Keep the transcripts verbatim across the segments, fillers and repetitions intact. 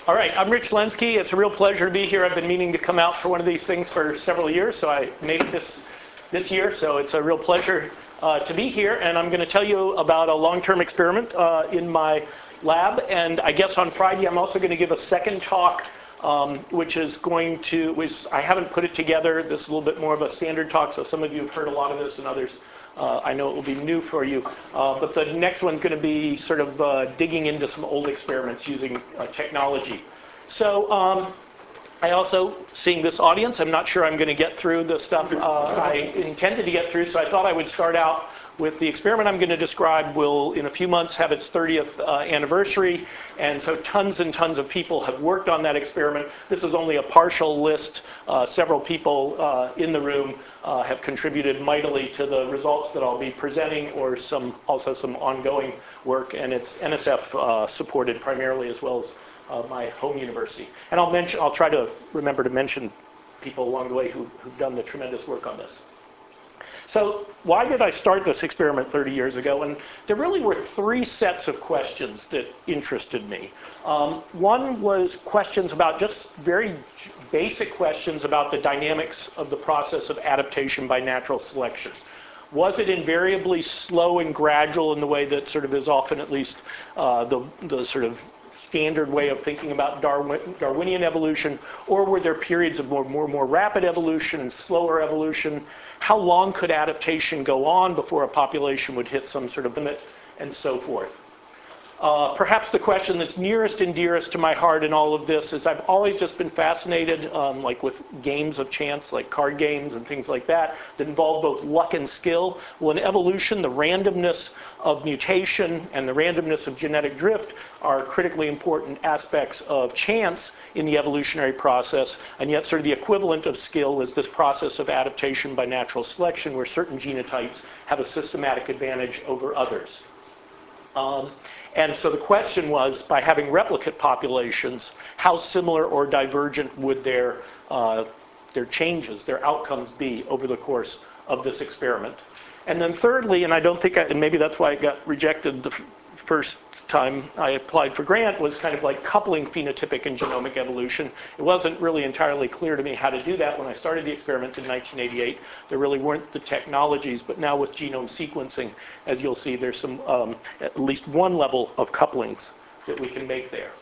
All right, I'm Rich Lenski. It's a real pleasure to be here. I've been meaning to come out for one of these things for several years, so I made it this, this year. So it's a real pleasure uh, to be here. And I'm going to tell you about a long-term experiment uh, in my lab. And I guess on Friday, I'm also going to give a second talk, um, which is going to, which I haven't put it together. This is a little bit more of a standard talk, so some of you have heard a lot of this and others. Uh, I know it will be new for you, uh, but the next one's going to be sort of uh, digging into some old experiments using uh, technology. So um, I also, seeing this audience, I'm not sure I'm going to get through the stuff uh, I intended to get through, so I thought I would start out with the experiment I'm going to describe. Will, in a few months, have its thirtieth uh, anniversary, and so tons and tons of people have worked on that experiment. This is only a partial list. Uh, several people uh, in the room uh, have contributed mightily to the results that I'll be presenting, or some also some ongoing work, and it's N S F uh, supported primarily, as well as uh, my home university. And I'll mention, I'll try to remember to mention people along the way who, who've done the tremendous work on this. So why did I start this experiment thirty years ago? And there really were three sets of questions that interested me. Um, one was questions about just very basic questions about the dynamics of the process of adaptation by natural selection. Was it invariably slow and gradual in the way that sort of is often at least uh, the, the sort of standard way of thinking about Darwin, Darwinian evolution, or were there periods of more, more, more rapid evolution and slower evolution? How long could adaptation go on before a population would hit some sort of limit, and so forth? Uh, perhaps the question that's nearest and dearest to my heart in all of this is I've always just been fascinated, um, like with games of chance, like card games and things like that, that involve both luck and skill. Well, in evolution, the randomness of mutation and the randomness of genetic drift are critically important aspects of chance in the evolutionary process, and yet sort of the equivalent of skill is this process of adaptation by natural selection, where certain genotypes have a systematic advantage over others. Um, and so the question was, by having replicate populations, how similar or divergent would their, uh, their changes, their outcomes be over the course of this experiment? And then thirdly, and I don't think, I, and maybe that's why it got rejected the f first time I applied for grant, was kind of like coupling phenotypic and genomic evolution. It wasn't really entirely clear to me how to do that when I started the experiment in nineteen eighty-eight. There really weren't the technologies, but now with genome sequencing, as you'll see, there's some, um, at least one level of couplings that we can make there.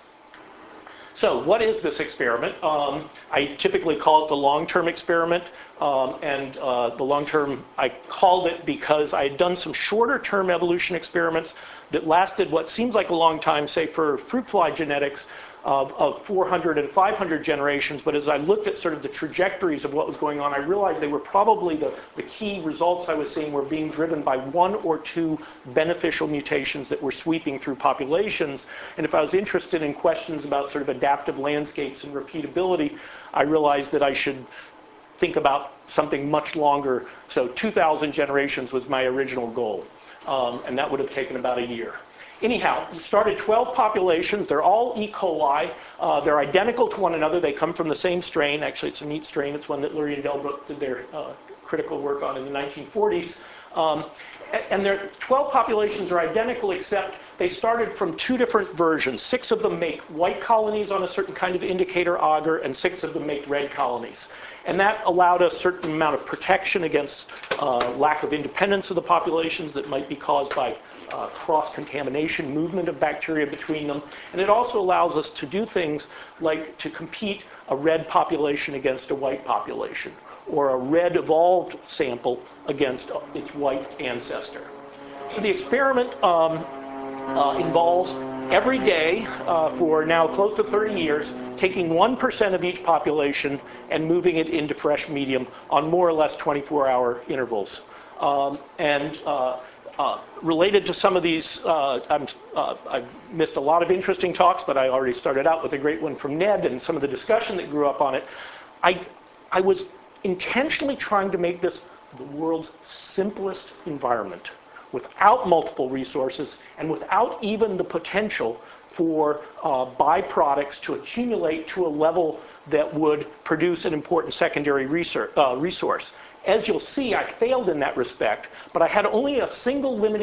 So what is this experiment? Um, I typically call it the long-term experiment, um, and uh, the long-term, I called it because I had done some shorter-term evolution experiments that lasted what seems like a long time, say for fruit fly genetics, of, of four hundred and five hundred generations, but as I looked at sort of the trajectories of what was going on, I realized they were probably the, the key results I was seeing were being driven by one or two beneficial mutations that were sweeping through populations. And if I was interested in questions about sort of adaptive landscapes and repeatability, I realized that I should think about something much longer. So two thousand generations was my original goal, um, and that would have taken about a year. Anyhow, we started twelve populations. They're all E. coli. Uh, they're identical to one another. They come from the same strain. Actually, it's a neat strain. It's one that Lurie and Delbruck did their uh, critical work on in the nineteen forties. Um, and their twelve populations are identical, except they started from two different versions. Six of them make white colonies on a certain kind of indicator agar, and six of them make red colonies. And that allowed us a certain amount of protection against uh, lack of independence of the populations that might be caused by Uh, cross-contamination, movement of bacteria between them. And it also allows us to do things like to compete a red population against a white population, or a red evolved sample against its white ancestor. So the experiment um, uh, involves every day uh, for now close to thirty years, taking one percent of each population and moving it into fresh medium on more or less twenty-four hour intervals. Um, and uh, Uh, related to some of these, uh, I'm, uh, I've missed a lot of interesting talks, but I already started out with a great one from Ned and some of the discussion that grew up on it. I, I was intentionally trying to make this the world's simplest environment, without multiple resources and without even the potential for uh, byproducts to accumulate to a level that would produce an important secondary research, uh, resource. As you'll see, I failed in that respect, but I had only a single limiting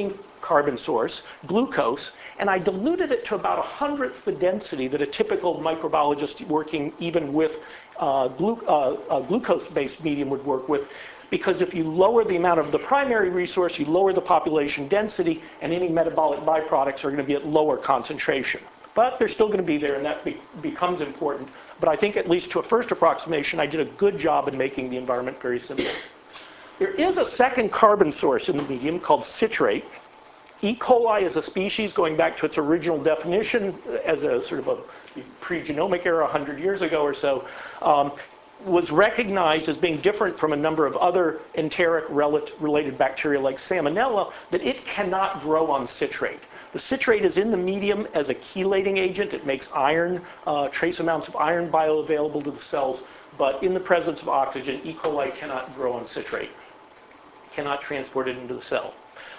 carbon source, glucose, and I diluted it to about a hundredth the density that a typical microbiologist working even with uh, glu uh, uh, glucose-based medium would work with, because if you lower the amount of the primary resource, you lower the population density, and any metabolic byproducts are going to be at lower concentration. But they're still going to be there, and that be becomes important. But I think at least to a first approximation, I did a good job in making the environment very simple. There is a second carbon source in the medium called citrate. E. coli is a species, going back to its original definition as a sort of a pre-genomic era one hundred years ago or so, um, was recognized as being different from a number of other enteric-related bacteria like Salmonella, that it cannot grow on citrate. The citrate is in the medium as a chelating agent. It makes iron, uh, trace amounts of iron bioavailable to the cells, but in the presence of oxygen, E. coli cannot grow on citrate, cannot transport it into the cell.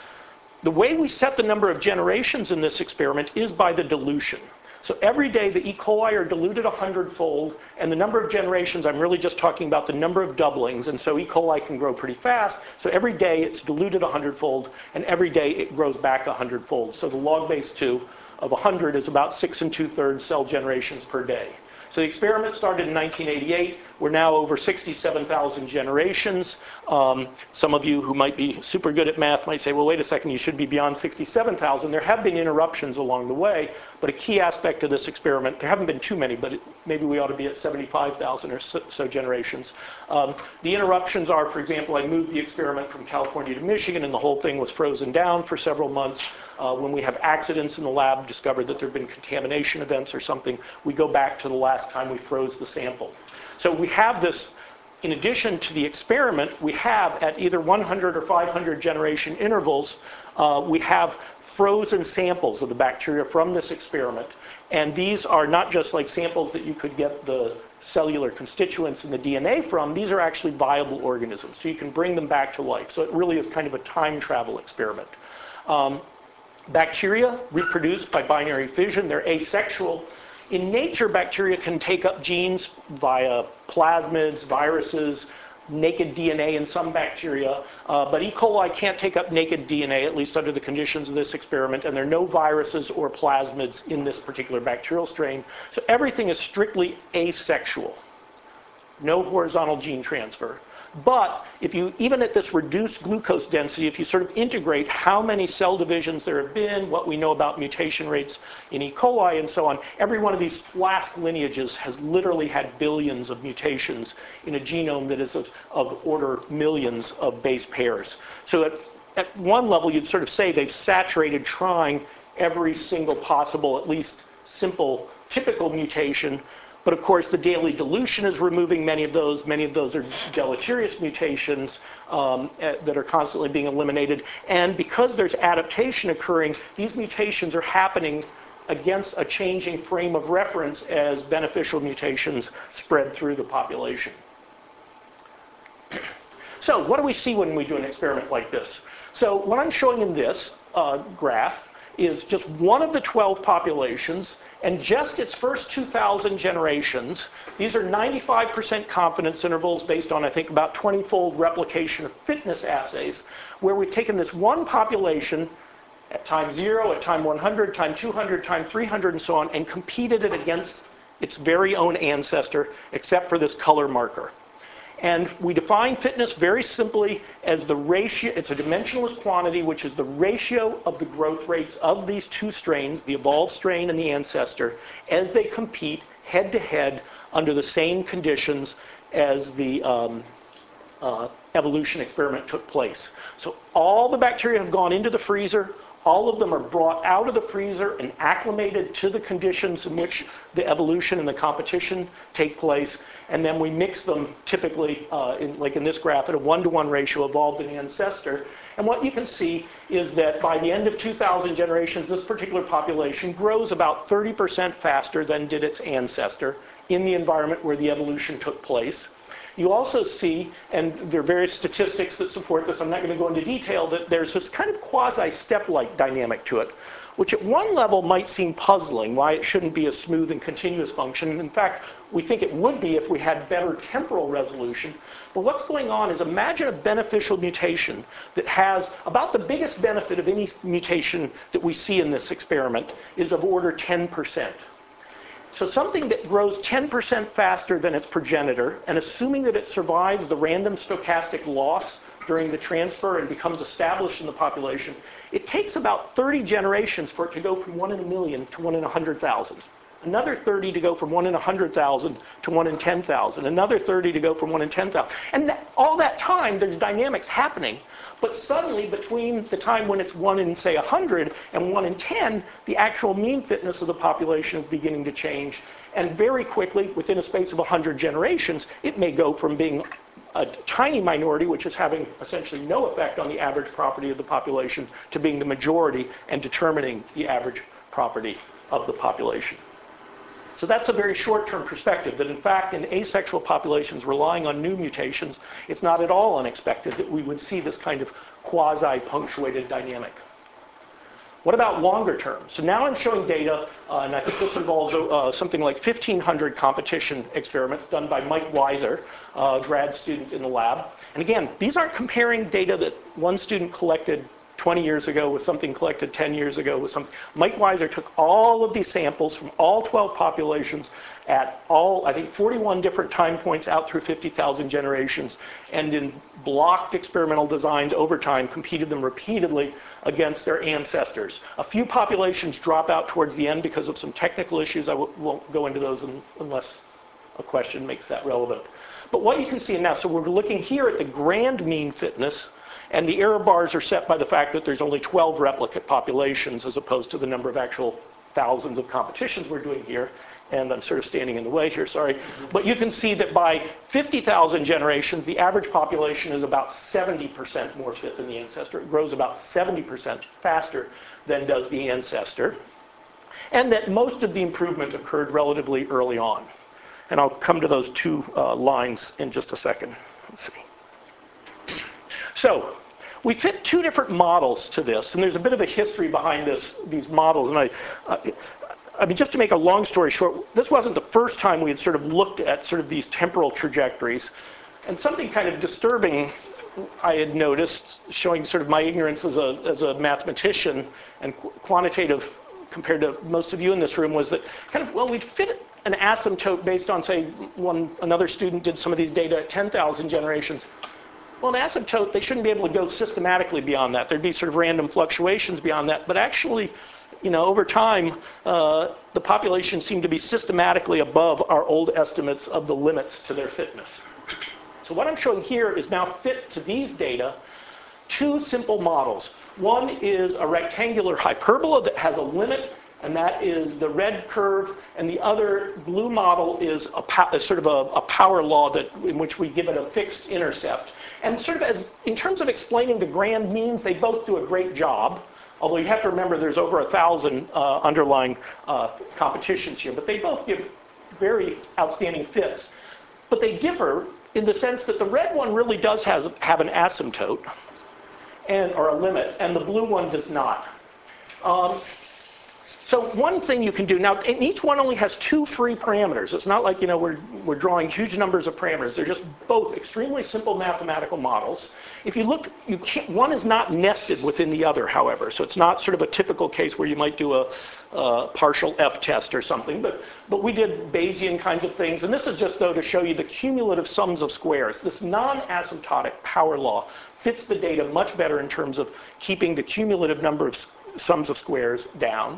The way we set the number of generations in this experiment is by the dilution. So every day the E. coli are diluted a hundredfold, and the number of generations, I'm really just talking about the number of doublings, and so E. coli can grow pretty fast. So every day it's diluted a hundredfold, and every day it grows back a hundredfold. So the log base two of one hundred is about six and two-thirds cell generations per day. So the experiment started in nineteen eighty-eight. We're now over sixty-seven thousand generations. Um, some of you who might be super good at math might say, well, wait a second, you should be beyond sixty-seven thousand. There have been interruptions along the way, but a key aspect of this experiment, there haven't been too many, but it, maybe we ought to be at seventy-five thousand or so, so generations. Um, the interruptions are, for example, I moved the experiment from California to Michigan, and the whole thing was frozen down for several months. Uh, when we have accidents in the lab, discovered that there have been contamination events or something, we go back to the last time we froze the sample. So we have this, in addition to the experiment, we have at either one hundred or five hundred generation intervals, uh, we have frozen samples of the bacteria from this experiment. And these are not just like samples that you could get the cellular constituents in the D N A from, these are actually viable organisms. So you can bring them back to life. So it really is kind of a time travel experiment. Um, Bacteria reproduce by binary fission. They're asexual. In nature, bacteria can take up genes via plasmids, viruses, naked D N A in some bacteria, uh, but E. coli can't take up naked D N A, at least under the conditions of this experiment, and there are no viruses or plasmids in this particular bacterial strain. So everything is strictly asexual. No horizontal gene transfer. But if you, even at this reduced glucose density, if you sort of integrate how many cell divisions there have been, what we know about mutation rates in E. coli and so on, every one of these flask lineages has literally had billions of mutations in a genome that is of, of order millions of base pairs. So at, at one level, you'd sort of say they've saturated trying every single possible, at least simple, typical mutation. But of course, the daily dilution is removing many of those. Many of those are deleterious mutations um, that are constantly being eliminated. And because there's adaptation occurring, these mutations are happening against a changing frame of reference as beneficial mutations spread through the population. So what do we see when we do an experiment like this? So what I'm showing in this uh, graph is just one of the twelve populations, and just its first two thousand generations. These are ninety-five percent confidence intervals based on, I think, about twenty-fold replication of fitness assays, where we've taken this one population at time zero, at time one hundred, time two hundred, time three hundred, and so on, and competed it against its very own ancestor, except for this color marker. And we define fitness very simply as the ratio, it's a dimensionless quantity, which is the ratio of the growth rates of these two strains, the evolved strain and the ancestor, as they compete head to head under the same conditions as the um, uh, evolution experiment took place. So all the bacteria have gone into the freezer. All of them are brought out of the freezer and acclimated to the conditions in which the evolution and the competition take place. And then we mix them typically, uh, in, like in this graph, at a one-to-one ratio, evolved and ancestor. And what you can see is that by the end of two thousand generations, this particular population grows about thirty percent faster than did its ancestor in the environment where the evolution took place. You also see, and there are various statistics that support this, I'm not going to go into detail, that there's this kind of quasi-step-like dynamic to it, which at one level might seem puzzling, why it shouldn't be a smooth and continuous function. In fact, we think it would be if we had better temporal resolution. But what's going on is, imagine a beneficial mutation that has about the biggest benefit of any mutation that we see in this experiment is of order ten percent. So something that grows ten percent faster than its progenitor, and assuming that it survives the random stochastic loss during the transfer and becomes established in the population, it takes about thirty generations for it to go from one in a million to one in a hundred thousand. Another thirty to go from one in a hundred thousand to one in ten thousand. Another thirty to go from one in ten thousand. And that, all that time, there's dynamics happening. But suddenly, between the time when it's one in, say, a hundred and one in ten, the actual mean fitness of the population is beginning to change. And very quickly, within a space of a hundred generations, it may go from being a tiny minority, which is having essentially no effect on the average property of the population, to being the majority and determining the average property of the population. So that's a very short-term perspective, that in fact in asexual populations relying on new mutations, it's not at all unexpected that we would see this kind of quasi-punctuated dynamic. What about longer term? So now I'm showing data, uh, and I think this involves uh, something like fifteen hundred competition experiments done by Mike Weiser, a grad student in the lab. And again, these aren't comparing data that one student collected twenty years ago with something collected ten years ago with something. Mike Weiser took all of these samples from all twelve populations at all, I think, forty-one different time points out through fifty thousand generations, and in blocked experimental designs over time competed them repeatedly against their ancestors. A few populations drop out towards the end because of some technical issues. I w won't go into those unless a question makes that relevant. But what you can see now, so we're looking here at the grand mean fitness, and the error bars are set by the fact that there's only twelve replicate populations as opposed to the number of actual thousands of competitions we're doing here. And I'm sort of standing in the way here, sorry. But you can see that by fifty thousand generations, the average population is about seventy percent more fit than the ancestor. It grows about seventy percent faster than does the ancestor. And that most of the improvement occurred relatively early on. And I'll come to those two uh, lines in just a second. Let's see. So we fit two different models to this, and there's a bit of a history behind this, these models. And I, uh, I mean, just to make a long story short, this wasn't the first time we had sort of looked at sort of these temporal trajectories. And something kind of disturbing I had noticed, showing sort of my ignorance as a, as a mathematician and qu quantitative compared to most of you in this room, was that kind of, well, we'd fit an asymptote based on, say, one, another student did some of these data at ten thousand generations. Well, an asymptote, they shouldn't be able to go systematically beyond that. There'd be sort of random fluctuations beyond that. But actually, you know, over time, uh, the population seemed to be systematically above our old estimates of the limits to their fitness. So what I'm showing here is now fit to these data two simple models. One is a rectangular hyperbola that has a limit, and that is the red curve, and the other blue model is a, a sort of a, a power law that, in which we give it a fixed intercept. And sort of as, in terms of explaining the grand means, they both do a great job. Although you have to remember there's over a thousand uh, underlying uh, competitions here, but they both give very outstanding fits. But they differ in the sense that the red one really does has, have an asymptote, and, or a limit, and the blue one does not. Um, So one thing you can do, now and each one only has two free parameters. It's not like, you know, we're, we're drawing huge numbers of parameters. They're just both extremely simple mathematical models. If you look, you can't, one is not nested within the other, however. So it's not sort of a typical case where you might do a, a partial F-test or something. But, but we did Bayesian kinds of things. And this is just, though, to show you the cumulative sums of squares. This non-asymptotic power law fits the data much better in terms of keeping the cumulative number of sums of squares down.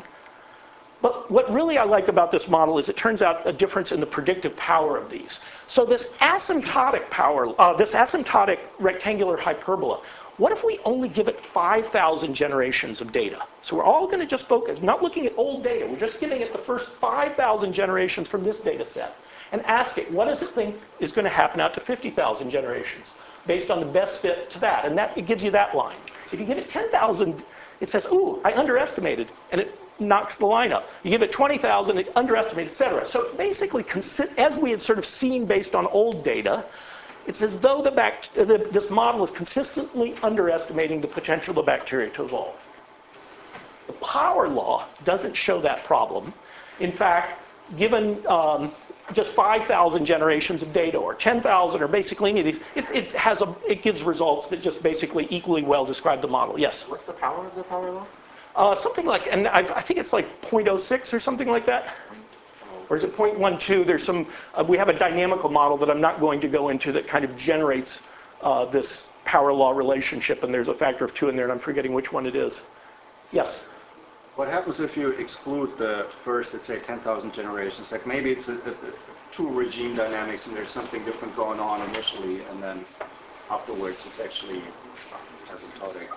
But what really I like about this model is it turns out a difference in the predictive power of these. So this asymptotic power, uh, this asymptotic rectangular hyperbola, what if we only give it five thousand generations of data? So we're all going to just focus, not looking at old data, we're just giving it the first five thousand generations from this data set, and ask it, what does it think is going to happen out to fifty thousand generations, based on the best fit to that? And that, it gives you that line. If you give it ten thousand, it says, ooh, I underestimated, and it knocks the line up. You give it twenty thousand, it underestimates, et cetera. So basically, as we had sort of seen based on old data, it's as though the bact the, this model is consistently underestimating the potential of bacteria to evolve. The power law doesn't show that problem. In fact, given um, just five thousand generations of data or ten thousand or basically any of these, it, it, has a, it gives results that just basically equally well describe the model. Yes? What's the power of the power law? Uh, something like, and I, I think it's like zero point zero six or something like that. Or is it zero point one two? There's some, uh, we have a dynamical model that I'm not going to go into that kind of generates uh, this power law relationship, and there's a factor of two in there, and I'm forgetting which one it is. Yes? What happens if you exclude the first, let's say, ten thousand generations? Like maybe it's a, a, two regime dynamics and there's something different going on initially, and then afterwards it's actually asymptotic.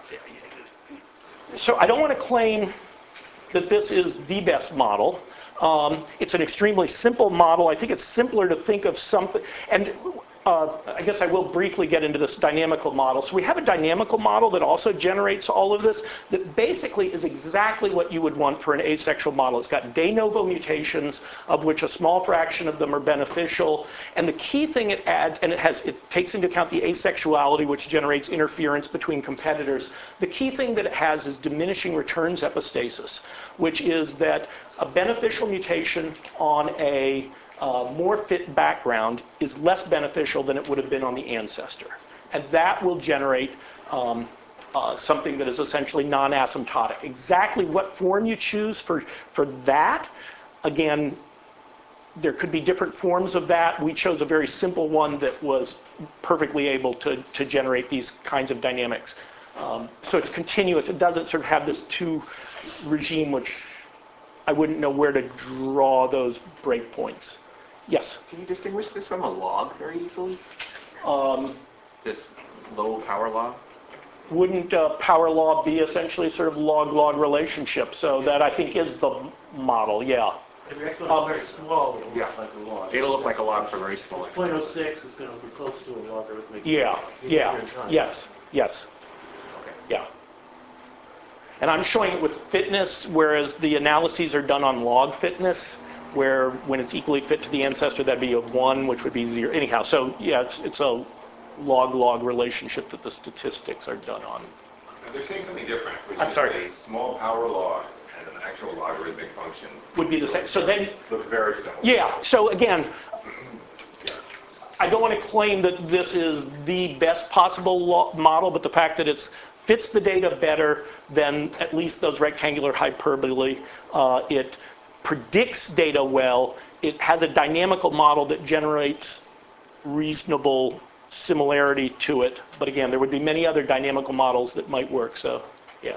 So I don't want to claim that this is the best model. Um, it's an extremely simple model. I think it's simpler to think of something, and uh, I guess I will briefly get into this dynamical model. So we have a dynamical model that also generates all of this that basically is exactly what you would want for an asexual model. It's got de novo mutations, of which a small fraction of them are beneficial. And the key thing it adds, and it has, it takes into account the asexuality, which generates interference between competitors. The key thing that it has is diminishing returns epistasis, which is that a beneficial mutation on a Uh, more fit background is less beneficial than it would have been on the ancestor. And that will generate um, uh, something that is essentially non-asymptotic. Exactly what form you choose for, for that, again, there could be different forms of that. We chose a very simple one that was perfectly able to, to generate these kinds of dynamics. Um, so it's continuous. It doesn't sort of have this two regime, which I wouldn't know where to draw those breakpoints. Yes? Can you distinguish this from a log very easily? Um, This low power law? wouldn't uh, power law be essentially sort of log-log relationship? So that I think is the model, yeah. If your exponent is very small, it'll Yeah. look like a log. It'll look like a log for very small. zero point zero six is going to be close to a logarithmic. Yeah, yeah, unit time. yes, yes, Okay. yeah. And I'm showing it with fitness, whereas the analyses are done on log fitness, where when it's equally fit to the ancestor, that'd be a one, which would be zero. Anyhow, so yeah, it's, it's a log-log relationship that the statistics are done on. Now, they're saying something different, which I'm is sorry. a small power log and an actual logarithmic function Would be the same. So then, look very similar. yeah, so again, I don't want to claim that this is the best possible lo- model, but the fact that it fits the data better than at least those rectangular hyperbole, uh, it predicts data well, it has a dynamical model that generates reasonable similarity to it. But again, there would be many other dynamical models that might work, so yeah.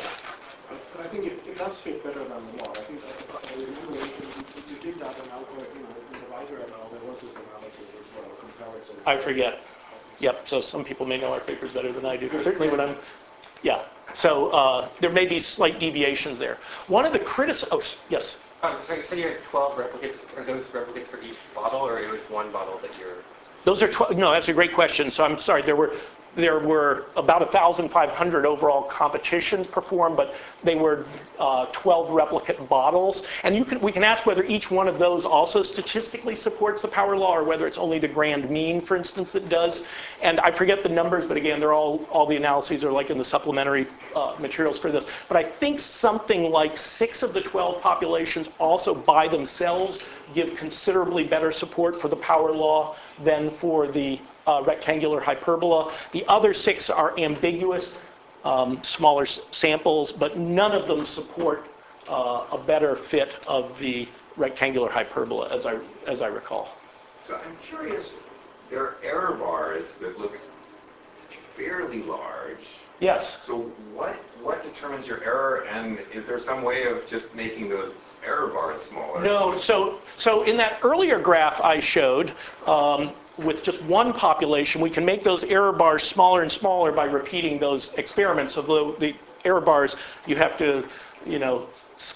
But I think it, it does fit better than the law. I think that I remember you, you did that analysis, you know, in the Weiser et al. There was this analysis as well, a comparison. I forget. Yep, so some people may know our papers better than I do. Certainly when I'm, yeah. So uh, there may be slight deviations there. One of the criticisms, oh, yes? Um, so you said you had twelve replicates. Are those replicates for each bottle, or it was one bottle that you're... Those are twelve, no, that's a great question. So I'm sorry, there were there were about one thousand five hundred overall competitions performed, but they were uh, twelve replicate bottles. And you can we can ask whether each one of those also statistically supports the power law, or whether it's only the grand mean, for instance, that does. And I forget the numbers, but again, they're all all the analyses are like in the supplementary uh, materials for this. But I think something like six of the twelve populations also by themselves give considerably better support for the power law than for the uh, rectangular hyperbola. The other six are ambiguous, um, smaller s- samples, but none of them support uh, a better fit of the rectangular hyperbola, as I as I recall. So I'm curious, there are error bars that look fairly large. Yes. So what what determines your error, and is there some way of just making those error bars smaller? No, so so in that earlier graph I showed, um, with just one population, we can make those error bars smaller and smaller by repeating those experiments. Although the error bars, you have to, you know,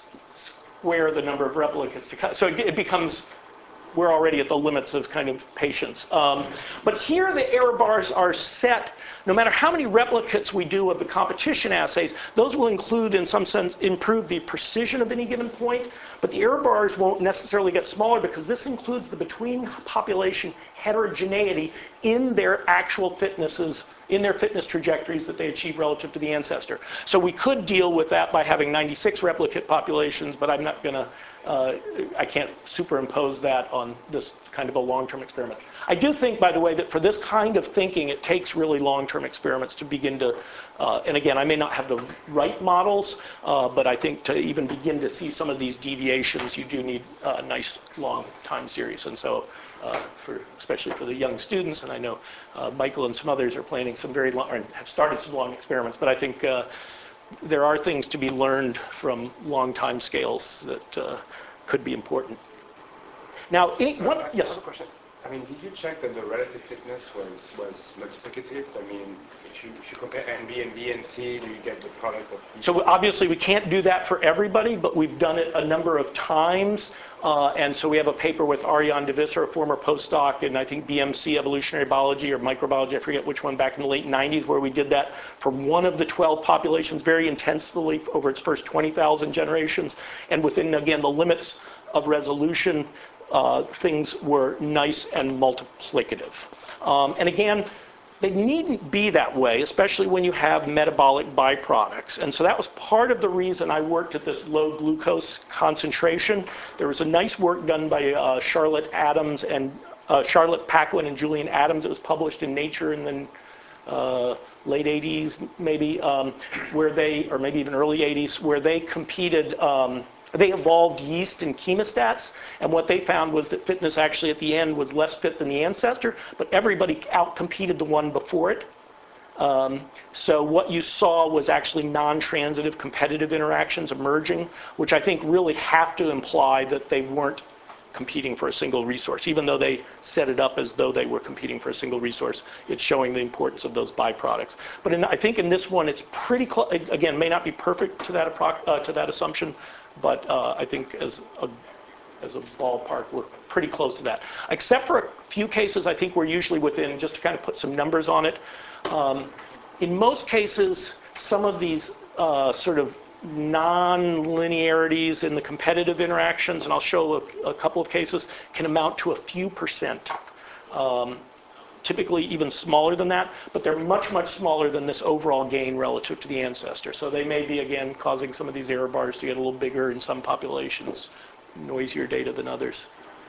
square the number of replicates to cut. So it, it becomes, we're already at the limits of kind of patience. Um, but here the error bars are set, no matter how many replicates we do of the competition assays, those will include, in some sense, improve the precision of any given point, but the error bars won't necessarily get smaller because this includes the between population heterogeneity in their actual fitnesses in their fitness trajectories that they achieve relative to the ancestor. So we could deal with that by having ninety-six replicate populations, but I'm not going to, uh, I can't superimpose that on this kind of a long-term experiment. I do think, by the way, that for this kind of thinking, it takes really long-term experiments to begin to, uh, and again, I may not have the right models, uh, but I think to even begin to see some of these deviations, you do need a nice long time series. And so, uh, for, especially for the young students, and I know uh, Michael and some others are planning some very long, or have started some long experiments, but I think uh, there are things to be learned from long time scales that uh, could be important. Now, any, Sorry, one, I have yes? a question. I mean, did you check that the relative fitness was, was multiplicative? I mean, if you, if you compare N B and B and C, do you get the product of B? So obviously we can't do that for everybody, but we've done it a number of times. Uh, and so we have a paper with Arjan de Visser, a former postdoc in, I think, B M C, evolutionary biology or microbiology, I forget which one, back in the late nineties, where we did that for one of the twelve populations very intensively over its first twenty thousand generations. And within, again, the limits of resolution, uh, things were nice and multiplicative. Um, and again, they needn't be that way, especially when you have metabolic byproducts. And so that was part of the reason I worked at this low glucose concentration. There was a nice work done by uh, Charlotte Adams and uh, Charlotte Paquin and Julian Adams. It was published in Nature in the uh, late eighties, maybe, um, where they, or maybe even early eighties, where they competed. Um, They evolved yeast and chemostats, and what they found was that fitness actually at the end was less fit than the ancestor, but everybody outcompeted the one before it. Um, so what you saw was actually non-transitive competitive interactions emerging, which I think really have to imply that they weren't competing for a single resource. Even though they set it up as though they were competing for a single resource, it's showing the importance of those byproducts. But in, I think in this one, it's pretty close. Again, may not be perfect to that, uh, to that assumption, but uh, I think as a, as a ballpark, we're pretty close to that. Except for a few cases, I think we're usually within, just to kind of put some numbers on it. Um, in most cases, some of these uh, sort of non-linearities in the competitive interactions, and I'll show a, a couple of cases, can amount to a few percent. Um, typically even smaller than that, but they're much, much smaller than this overall gain relative to the ancestor. So they may be, again, causing some of these error bars to get a little bigger in some populations, noisier data than others.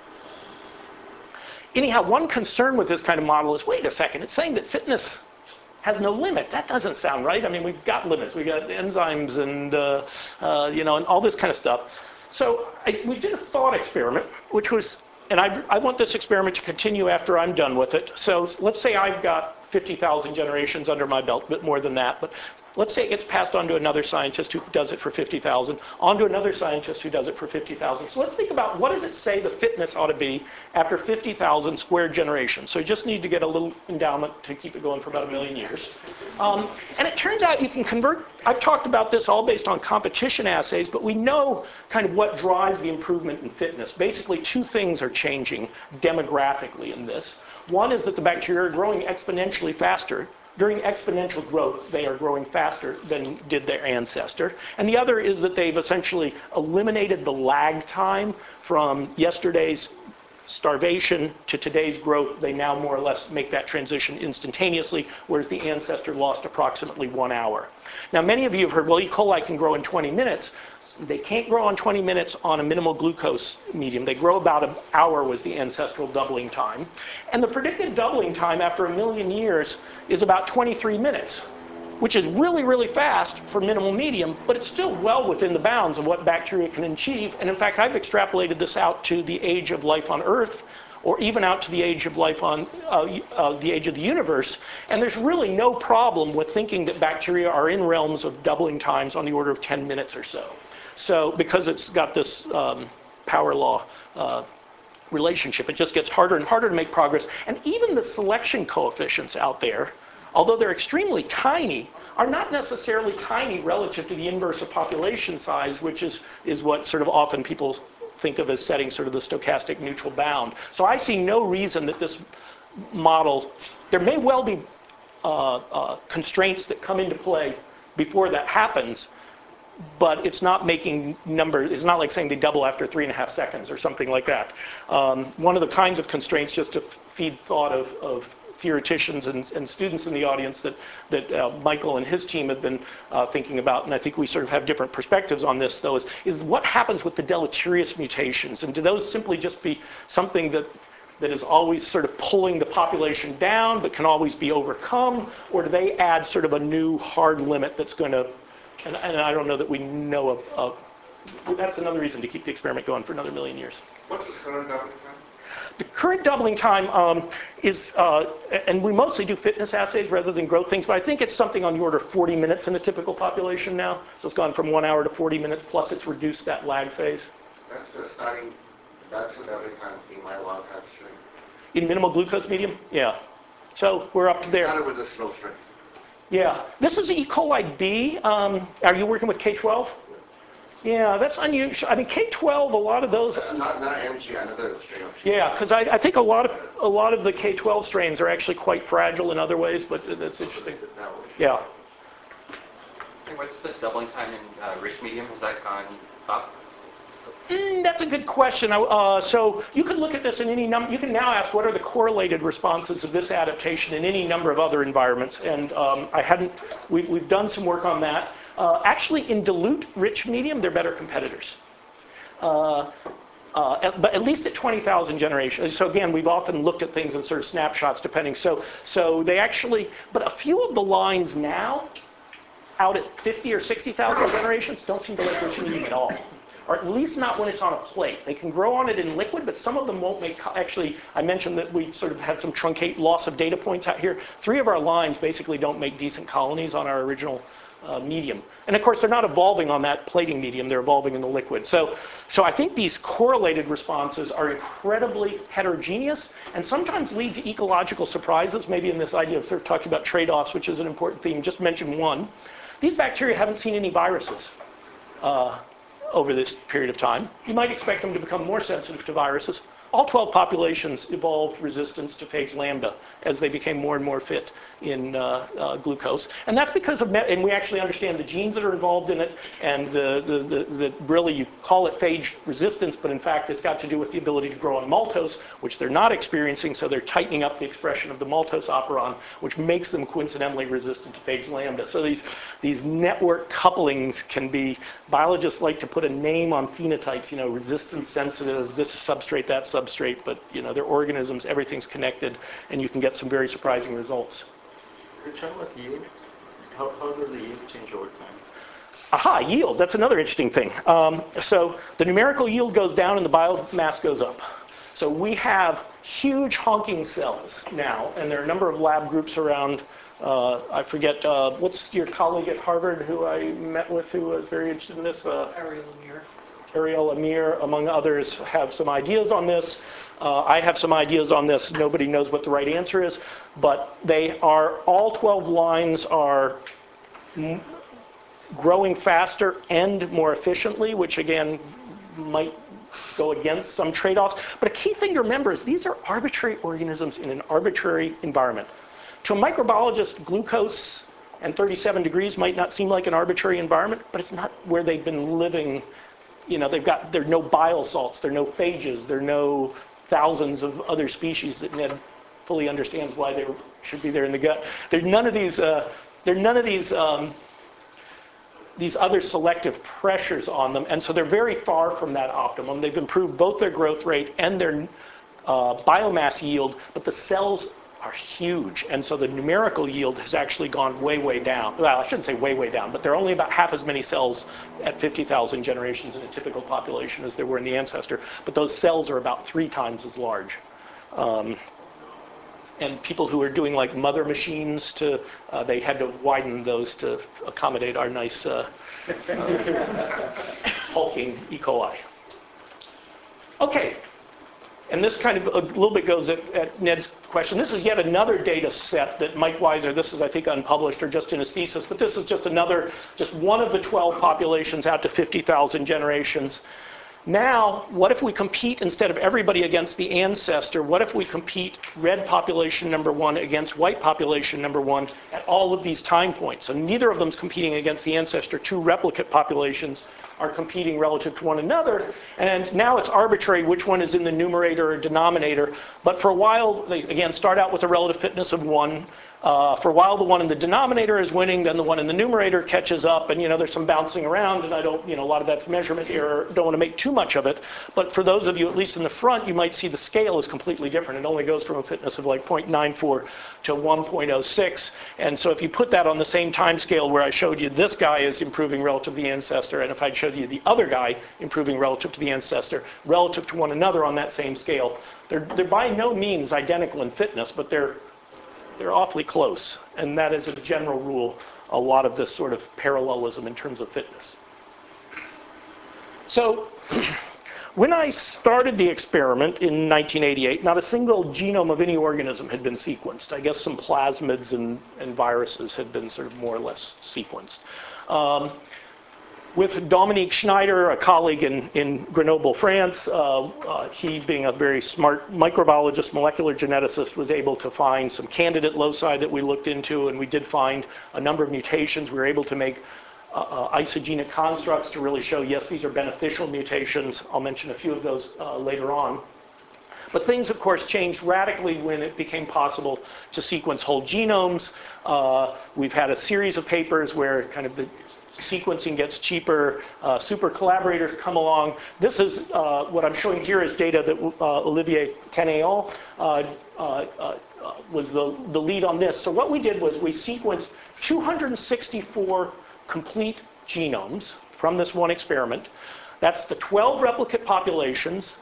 Anyhow, one concern with this kind of model is, wait a second, it's saying that fitness has no limit. That doesn't sound right. I mean, we've got limits. We've got enzymes and, uh, uh, you know, and all this kind of stuff. So I, we did a thought experiment, which was, and I, I want this experiment to continue after I'm done with it. So let's say I've got fifty thousand generations under my belt, a bit more than that. But let's say it gets passed on to another scientist who does it for fifty thousand, on to another scientist who does it for fifty thousand. So let's think about what does it say the fitness ought to be after fifty thousand squared generations. So you just need to get a little endowment to keep it going for about a million years. Um, and it turns out you can convert, I've talked about this all based on competition assays, but we know kind of what drives the improvement in fitness. Basically, two things are changing demographically in this. One is that the bacteria are growing exponentially faster. During exponential growth, they are growing faster than did their ancestor. And the other is that they've essentially eliminated the lag time from yesterday's starvation to today's growth. They now more or less make that transition instantaneously, whereas the ancestor lost approximately one hour. Now, many of you have heard, well, E. coli can grow in twenty minutes. They can't grow on twenty minutes on a minimal glucose medium. They grow about an hour was the ancestral doubling time. And the predicted doubling time after a million years is about twenty-three minutes, which is really, really fast for minimal medium, but it's still well within the bounds of what bacteria can achieve. And in fact, I've extrapolated this out to the age of life on Earth, or even out to the age of life on uh, uh, the age of the universe. And there's really no problem with thinking that bacteria are in realms of doubling times on the order of ten minutes or so. So because it's got this um, power law uh, relationship, it just gets harder and harder to make progress. And even the selection coefficients out there, although they're extremely tiny, are not necessarily tiny relative to the inverse of population size, which is, is what sort of often people think of as setting sort of the stochastic neutral bound. So I see no reason that this model, there may well be uh, uh, constraints that come into play before that happens, but it's not making numbers, it's not like saying they double after three and a half seconds or something like that. Um, one of the kinds of constraints, just to feed thought of, of theoreticians and, and students in the audience that, that uh, Michael and his team have been uh, thinking about, and I think we sort of have different perspectives on this, though, is, is what happens with the deleterious mutations? And do those simply just be something that that is always sort of pulling the population down but can always be overcome, or do they add sort of a new hard limit that's going to, and, and I don't know that we know of, of, that's another reason to keep the experiment going for another million years. What's the current doubling time? The current doubling time um, is, uh, and we mostly do fitness assays rather than growth things, but I think it's something on the order of forty minutes in a typical population now. So it's gone from one hour to forty minutes, plus it's reduced that lag phase. That's the starting, that's the doubling time being my log type string. In minimal glucose medium? Yeah. So we're up to there. Started with a slow string. Yeah. This is E. coli B. Um, are you working with K twelve? Yeah, that's unusual. I mean, K twelve, a lot of those. Uh, not not M G, another string of. Yeah, because I, I think a lot of a lot of the K twelve strains are actually quite fragile in other ways, but that's interesting. Yeah. And what's the doubling time in uh, rich medium? Has that gone up? Mm, that's a good question. Uh, so you could look at this in any number. You can now ask what are the correlated responses of this adaptation in any number of other environments. And um, I hadn't. We, we've done some work on that. Uh, actually, in dilute rich medium, they're better competitors. Uh, uh, at, but at least at twenty thousand generations. So again, we've often looked at things in sort of snapshots, depending. So so they actually. But a few of the lines now, out at fifty or sixty thousand generations, don't seem to like rich medium at all. Or at least not when it's on a plate. They can grow on it in liquid, but some of them won't make, actually, I mentioned that we sort of had some truncate loss of data points out here. Three of our lines basically don't make decent colonies on our original uh, medium. And of course, they're not evolving on that plating medium, they're evolving in the liquid. So, so I think these correlated responses are incredibly heterogeneous and sometimes lead to ecological surprises, maybe in this idea of sort of talking about trade-offs, which is an important theme. Just mention one. These bacteria haven't seen any viruses. Uh, over this period of time. You might expect them to become more sensitive to viruses. All twelve populations evolved resistance to phage lambda as they became more and more fit in uh, uh, glucose. And that's because of, and we actually understand the genes that are involved in it, and the, the, the, the really, you call it phage resistance, but in fact it's got to do with the ability to grow on maltose, which they're not experiencing, so they're tightening up the expression of the maltose operon, which makes them coincidentally resistant to phage lambda. So these, these network couplings can be, biologists like to put a name on phenotypes, you know, resistance sensitive, this substrate, that substrate, but you know, they're organisms, everything's connected, and you can get some very surprising results. You're talking about yield? How, how does the yield change over time? Aha, yield, that's another interesting thing. Um, so the numerical yield goes down and the biomass goes up. So we have huge honking cells now, and there are a number of lab groups around, uh, I forget, uh, what's your colleague at Harvard who I met with who was very interested in this? Uh, Ariel Amir. Ariel Amir, among others, have some ideas on this. Uh, I have some ideas on this. Nobody knows what the right answer is, but they are, all twelve lines are m- growing faster and more efficiently, which again might go against some trade-offs. But a key thing to remember is these are arbitrary organisms in an arbitrary environment. To a microbiologist, glucose and thirty-seven degrees might not seem like an arbitrary environment, but it's not where they've been living. You know, they've got, there are no bile salts, there are no phages, there are no thousands of other species that Ned fully understands why they should be there in the gut. There's none of these, uh, there are none of these, um, these other selective pressures on them, and so they're very far from that optimum. They've improved both their growth rate and their uh, biomass yield, but the cells are huge, and so the numerical yield has actually gone way, way down. Well, I shouldn't say way, way down, but there are only about half as many cells at fifty thousand generations in a typical population as there were in the ancestor, but those cells are about three times as large. Um, and people who are doing like mother machines, to uh, they had to widen those to accommodate our nice uh, uh, hulking E. coli. Okay. And this kind of a little bit goes at, at Ned's question. This is yet another data set that Mike Weiser, this is I think unpublished or just in his thesis, but this is just another, just one of the twelve populations out to fifty thousand generations. Now, what if we compete instead of everybody against the ancestor? What if we compete red population number one against white population number one at all of these time points? So neither of them's competing against the ancestor. Two replicate populations are competing relative to one another. And now it's arbitrary which one is in the numerator or denominator. But for a while, they, again, start out with a relative fitness of one. Uh, for a while, the one in the denominator is winning, then the one in the numerator catches up, and you know there's some bouncing around, and I don't, you know, a lot of that's measurement error. Don't want to make too much of it, but for those of you, at least in the front, you might see the scale is completely different. It only goes from a fitness of like zero point nine four to one point zero six, and so if you put that on the same time scale where I showed you this guy is improving relative to the ancestor, and if I showed you the other guy improving relative to the ancestor, relative to one another on that same scale, they're they're by no means identical in fitness, but they're They're awfully close, and that is a general rule, a lot of this sort of parallelism in terms of fitness. So when I started the experiment in nineteen eighty-eight, not a single genome of any organism had been sequenced. I guess some plasmids and, and viruses had been sort of more or less sequenced. Um, With Dominique Schneider, a colleague in, in Grenoble, France, uh, uh, he being a very smart microbiologist, molecular geneticist, was able to find some candidate loci that we looked into, and we did find a number of mutations. We were able to make uh, uh, isogenic constructs to really show, yes, these are beneficial mutations. I'll mention a few of those uh, later on. But things, of course, changed radically when it became possible to sequence whole genomes. Uh, we've had a series of papers where kind of the sequencing gets cheaper, uh, super collaborators come along. This is, uh, what I'm showing here is data that uh, Olivier Tenayol uh, uh, uh, was the, the lead on this. So what we did was we sequenced two hundred sixty-four complete genomes from this one experiment. That's the twelve replicate populations,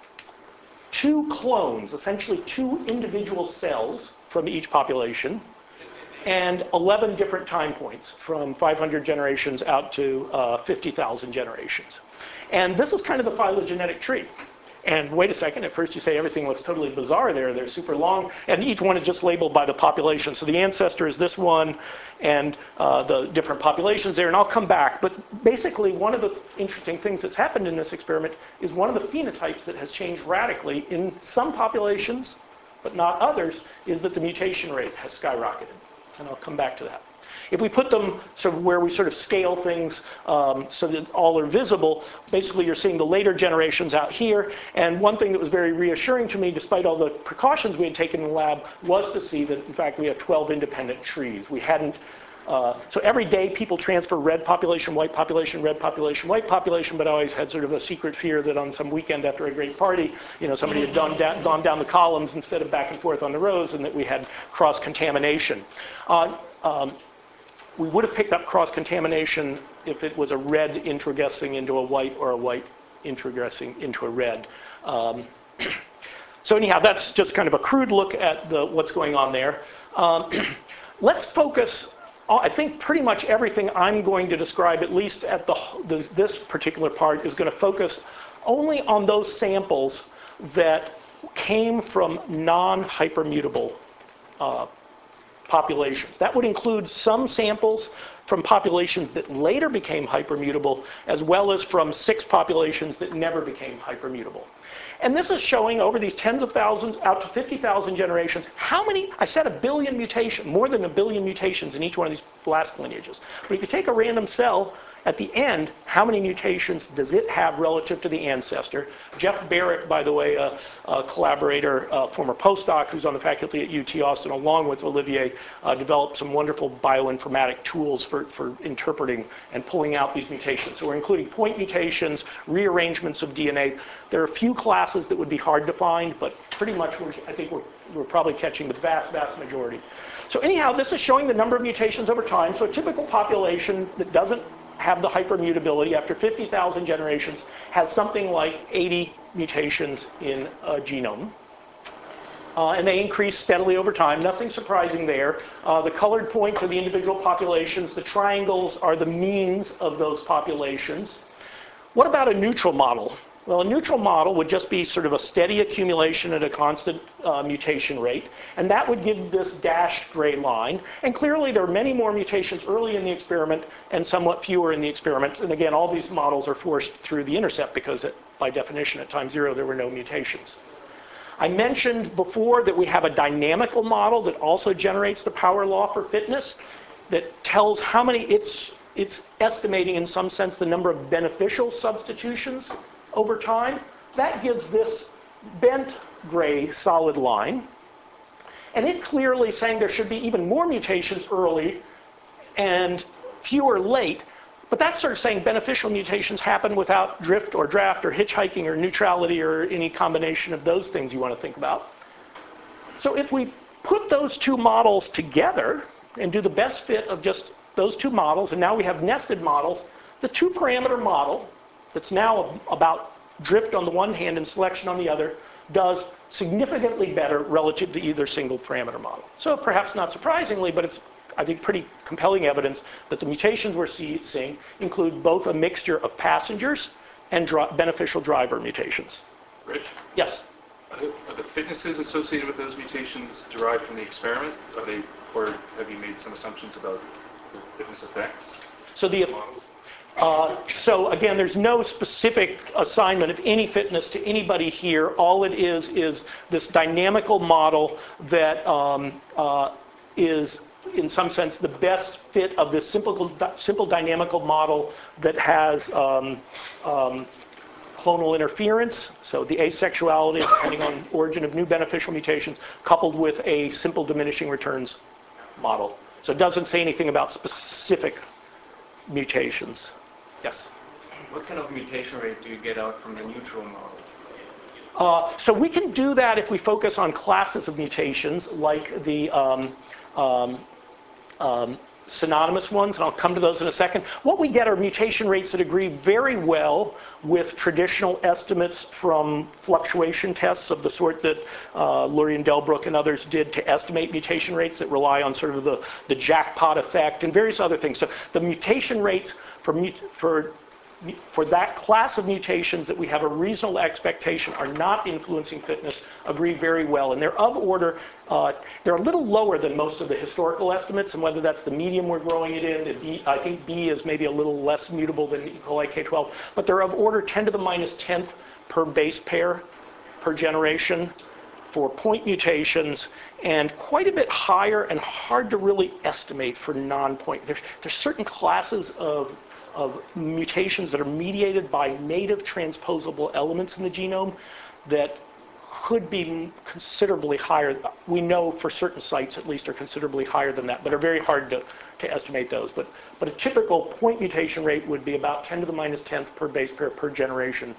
two clones, essentially two individual cells from each population, and eleven different time points from five hundred generations out to uh, fifty thousand generations. And this is kind of the phylogenetic tree. And wait a second, at first you say everything looks totally bizarre there. They're super long, and each one is just labeled by the population. So the ancestor is this one, and uh, the different populations there, and I'll come back. But basically, one of the interesting things that's happened in this experiment is one of the phenotypes that has changed radically in some populations, but not others, is that the mutation rate has skyrocketed. And I'll come back to that. If we put them sort of where we sort of scale things um, so that all are visible, basically you're seeing the later generations out here. And one thing that was very reassuring to me, despite all the precautions we had taken in the lab, was to see that, in fact, we have twelve independent trees. We hadn't, uh, so every day people transfer red population, white population, red population, white population, but I always had sort of a secret fear that on some weekend after a great party, you know, somebody had gone down, gone down the columns instead of back and forth on the rows, and that we had cross-contamination. Uh, um, We would have picked up cross-contamination if it was a red introgressing into a white or a white introgressing into a red. Um, so anyhow, that's just kind of a crude look at the, what's going on there. Um, let's focus, I think pretty much everything I'm going to describe, at least at the, this, this particular part, is going to focus only on those samples that came from non-hypermutable uh, populations. That would include some samples from populations that later became hypermutable, as well as from six populations that never became hypermutable. And this is showing over these tens of thousands, out to fifty thousand generations, how many, I said a billion mutations, more than a billion mutations in each one of these blast lineages. But if you take a random cell, at the end, how many mutations does it have relative to the ancestor? Jeff Barrick, by the way, a, a collaborator, a former postdoc who's on the faculty at U T Austin, along with Olivier, uh, developed some wonderful bioinformatic tools for, for interpreting and pulling out these mutations. So we're including point mutations, rearrangements of D N A. There are a few classes that would be hard to find, but pretty much we're, I think we're, we're probably catching the vast, vast majority. So anyhow, this is showing the number of mutations over time. So a typical population that doesn't have the hypermutability after fifty thousand generations has something like eighty mutations in a genome. Uh, and they increase steadily over time. Nothing surprising there. Uh, the colored points are the individual populations. The triangles are the means of those populations. What about a neutral model? Well, a neutral model would just be sort of a steady accumulation at a constant uh, mutation rate, and that would give this dashed gray line. And clearly there are many more mutations early in the experiment and somewhat fewer in the experiment. And again, all these models are forced through the intercept because it, by definition at time zero there were no mutations. I mentioned before that we have a dynamical model that also generates the power law for fitness that tells how many, it's it's estimating in some sense the number of beneficial substitutions over time. That gives this bent gray solid line. And it clearly saying there should be even more mutations early and fewer late. But that's sort of saying beneficial mutations happen without drift or draft or hitchhiking or neutrality or any combination of those things you want to think about. So if we put those two models together and do the best fit of just those two models, and now we have nested models, the two-parameter model that's now about drift on the one hand and selection on the other does significantly better relative to either single parameter model. So perhaps not surprisingly, but it's, I think, pretty compelling evidence that the mutations we're see, seeing include both a mixture of passengers and dri beneficial driver mutations. Rich? Yes? Are the, are the fitnesses associated with those mutations derived from the experiment? Are they, or have you made some assumptions about the fitness effects? So the Models? Uh, so again, there's no specific assignment of any fitness to anybody here. All it is is this dynamical model that um, uh, is, in some sense, the best fit of this simple, simple dynamical model that has um, um, clonal interference, so the asexuality depending on origin of new beneficial mutations, coupled with a simple diminishing returns model. So it doesn't say anything about specific mutations. Yes? What kind of mutation rate do you get out from the neutral model? Uh, so we can do that if we focus on classes of mutations, like the um, um, um, synonymous ones, and I'll come to those in a second. What we get are mutation rates that agree very well with traditional estimates from fluctuation tests of the sort that uh, Lurie and Delbruck and others did to estimate mutation rates that rely on sort of the, the jackpot effect and various other things. So the mutation rates for, for, for that class of mutations that we have a reasonable expectation are not influencing fitness agree very well. And they're of order, uh, they're a little lower than most of the historical estimates, and whether that's the medium we're growing it in, B, I think B is maybe a little less mutable than E. coli K twelve, but they're of order ten to the minus tenth per base pair per generation for point mutations, and quite a bit higher and hard to really estimate for non-point. There's, there's certain classes of of mutations that are mediated by native transposable elements in the genome that could be considerably higher. We know for certain sites at least are considerably higher than that, but are very hard to, to estimate those. But, but a typical point mutation rate would be about ten to the minus tenth per base pair per generation.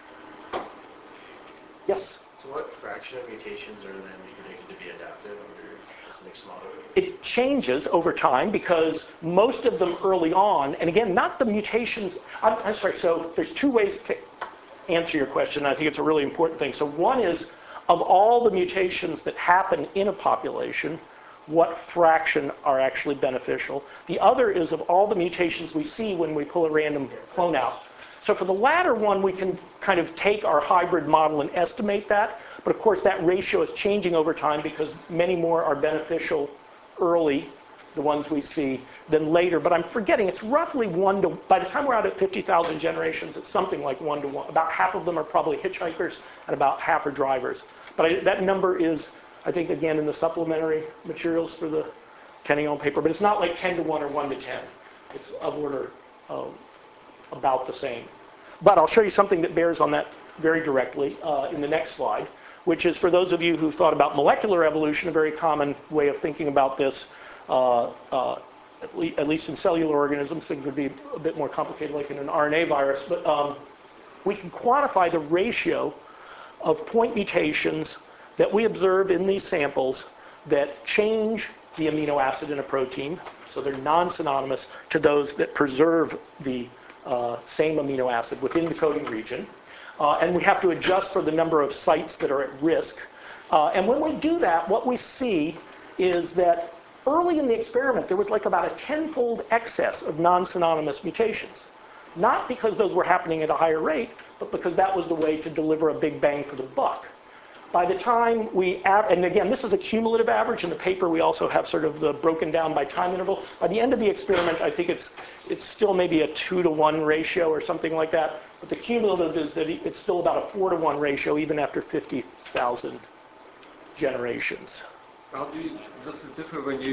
Yes? So what fraction of mutations are then predicted to be adaptive under this mixed model? It changes over time because most of them early on, and again, not the mutations, I'm, I'm sorry, so there's two ways to answer your question, and I think it's a really important thing. So one is, of all the mutations that happen in a population, what fraction are actually beneficial? The other is of all the mutations we see when we pull a random clone out. So for the latter one, we can kind of take our hybrid model and estimate that, but of course that ratio is changing over time because many more are beneficial early, the ones we see, than later. But I'm forgetting, it's roughly one to, by the time we're out at fifty thousand generations, it's something like one to one. About half of them are probably hitchhikers and about half are drivers. But I, that number is, I think, again, in the supplementary materials for the Kenny-Ohm paper, but it's not like ten to one or one to ten. It's of order um, about the same. But I'll show you something that bears on that very directly uh, in the next slide, which is for those of you who've thought about molecular evolution, a very common way of thinking about this, uh, uh, at, le at least in cellular organisms. Things would be a bit more complicated like in an R N A virus, but um, we can quantify the ratio of point mutations that we observe in these samples that change the amino acid in a protein, so they're non-synonymous, to those that preserve the uh, same amino acid within the coding region. Uh, and we have to adjust for the number of sites that are at risk. Uh, and when we do that, what we see is that early in the experiment, there was like about a tenfold excess of non-synonymous mutations. Not because those were happening at a higher rate, but because that was the way to deliver a big bang for the buck. By the time we, and again, this is a cumulative average. In the paper, we also have sort of the broken down by time interval. By the end of the experiment, I think it's, it's still maybe a two to one ratio or something like that. But the cumulative is that it's still about a four to one ratio even after fifty thousand generations. How do you, does it differ when you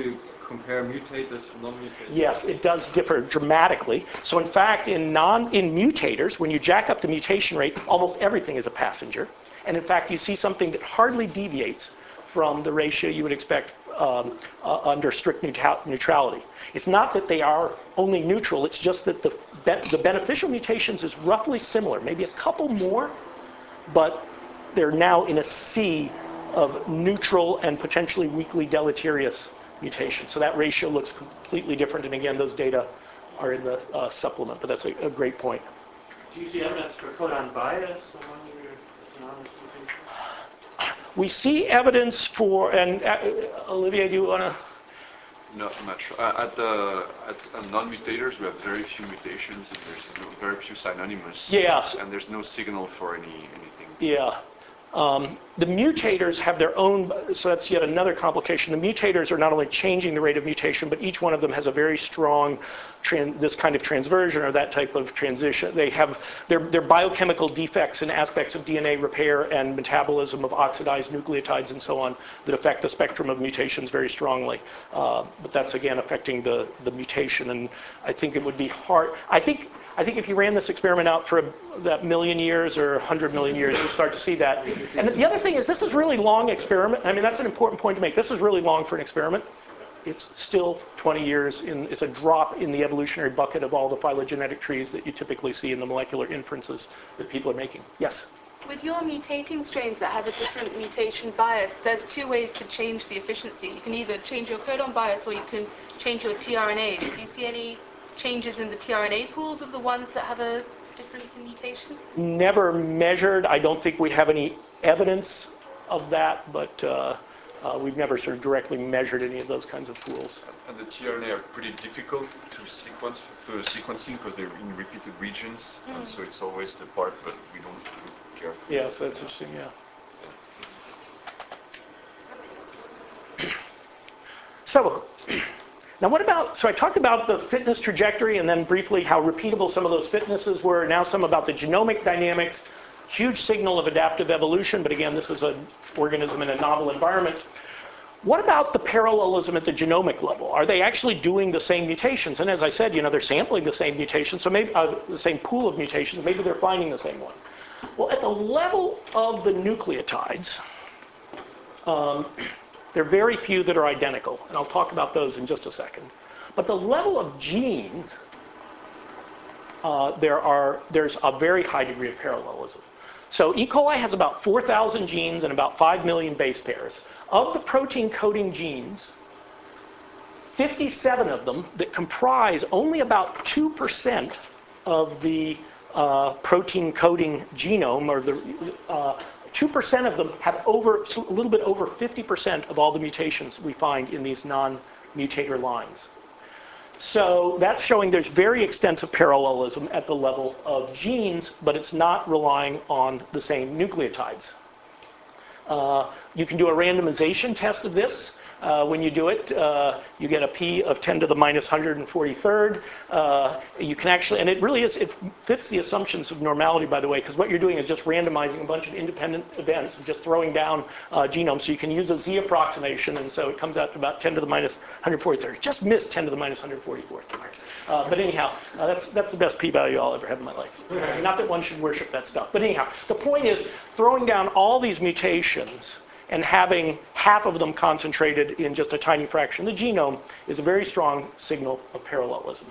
compare mutators from non-mutators? Yes, it does differ dramatically. So in fact, in non in mutators, when you jack up the mutation rate, almost everything is a passenger. And in fact, you see something that hardly deviates from the ratio you would expect um, uh, under strict neutra- neutrality. It's not that they are only neutral, it's just that the, be- the beneficial mutations is roughly similar, maybe a couple more, but they're now in a sea of neutral and potentially weakly deleterious mutations. So that ratio looks completely different, and again, those data are in the uh, supplement, but that's a, a great point. Do you see evidence for codon bias among your synonymous mutations? We see evidence for, and uh, Olivier, do you want to? Not much. Uh, at the at uh, non-mutators, we have very few mutations, and there's no, very few synonymous. Yes. And there's no signal for any anything. Yeah. Um, the mutators have their own, so that's yet another complication. The mutators are not only changing the rate of mutation, but each one of them has a very strong, tran- this kind of transversion or that type of transition. They have their, their biochemical defects and aspects of D N A repair and metabolism of oxidized nucleotides and so on that affect the spectrum of mutations very strongly. Uh, but that's again affecting the, the mutation, and I think it would be hard. I think I think if you ran this experiment out for a, that million years or one hundred million years, you'll start to see that. And the other thing is, this is really long experiment. I mean, that's an important point to make. This is really long for an experiment. It's still twenty years. In, it's a drop in the evolutionary bucket of all the phylogenetic trees that you typically see in the molecular inferences that people are making. Yes? With your mutating strains that have a different mutation bias, there's two ways to change the efficiency. You can either change your codon bias or you can change your tRNAs. Do you see any changes in the tRNA pools of the ones that have a difference in mutation? Never measured. I don't think we have any evidence of that, but uh, uh, we've never sort of directly measured any of those kinds of pools. And the tRNA are pretty difficult to sequence for sequencing because they're in repeated regions, mm. and so it's always the part that we don't look carefully. Yeah, so that's interesting. Yeah. So. Now what about, so I talked about the fitness trajectory and then briefly how repeatable some of those fitnesses were. Now some about the genomic dynamics, huge signal of adaptive evolution, but again, this is an organism in a novel environment. What about the parallelism at the genomic level? Are they actually doing the same mutations? And as I said, you know, they're sampling the same mutations, so maybe uh, the same pool of mutations, maybe they're finding the same one. Well, at the level of the nucleotides, um, there are very few that are identical, and I'll talk about those in just a second. But the level of genes, uh, there are, there's a very high degree of parallelism. So E. coli has about four thousand genes and about five million base pairs. Of the protein coding genes, fifty-seven of them that comprise only about two percent of the uh, protein coding genome, or the uh, two percent of them have over, a little bit over fifty percent of all the mutations we find in these non-mutator lines. So that's showing there's very extensive parallelism at the level of genes, but it's not relying on the same nucleotides. Uh, you can do a randomization test of this. Uh, when you do it, uh, you get a p of ten to the minus one hundred forty-third. Uh, you can actually, and it really is, it fits the assumptions of normality, by the way, because what you're doing is just randomizing a bunch of independent events and just throwing down uh, genomes. So you can use a z approximation, and so it comes out to about ten to the minus one hundred forty-third. Just missed ten to the minus one hundred forty-fourth. Uh, but anyhow, uh, that's that's the best p-value I'll ever have in my life. Not that one should worship that stuff. But anyhow, the point is throwing down all these mutations and having half of them concentrated in just a tiny fraction of the genome is a very strong signal of parallelism.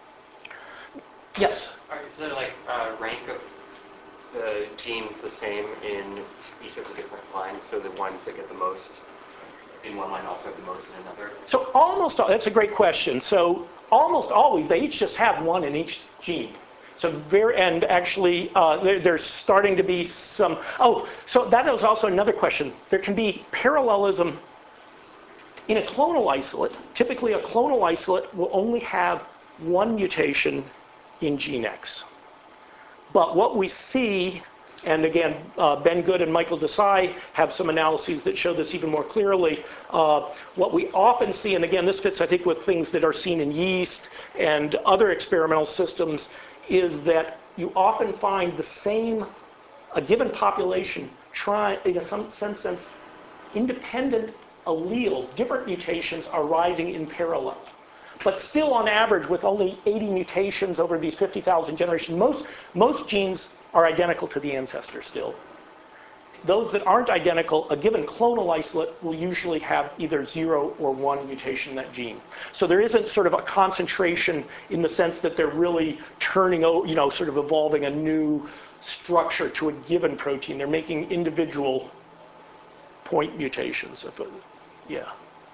Yes? All right, is there like a rank of the genes the same in each of the different lines, so the ones that get the most in one line also have the most in another? So almost, that's a great question. So almost always, they each just have one in each gene. So very, and actually, uh, there, there's starting to be some, oh, so that is also another question. There can be parallelism in a clonal isolate. Typically, a clonal isolate will only have one mutation in gene X. But what we see, and again, uh, Ben Good and Michael Desai have some analyses that show this even more clearly. Uh, what we often see, and again, this fits, I think, with things that are seen in yeast and other experimental systems, is that you often find the same, a given population, try, in some sense, independent alleles, different mutations, are rising in parallel. But still, on average, with only eighty mutations over these fifty thousand generations, most, most genes are identical to the ancestor still. Those that aren't identical, a given clonal isolate will usually have either zero or one mutation in that gene. So there isn't sort of a concentration in the sense that they're really turning, you know, sort of evolving a new structure to a given protein. They're making individual point mutations. Yeah.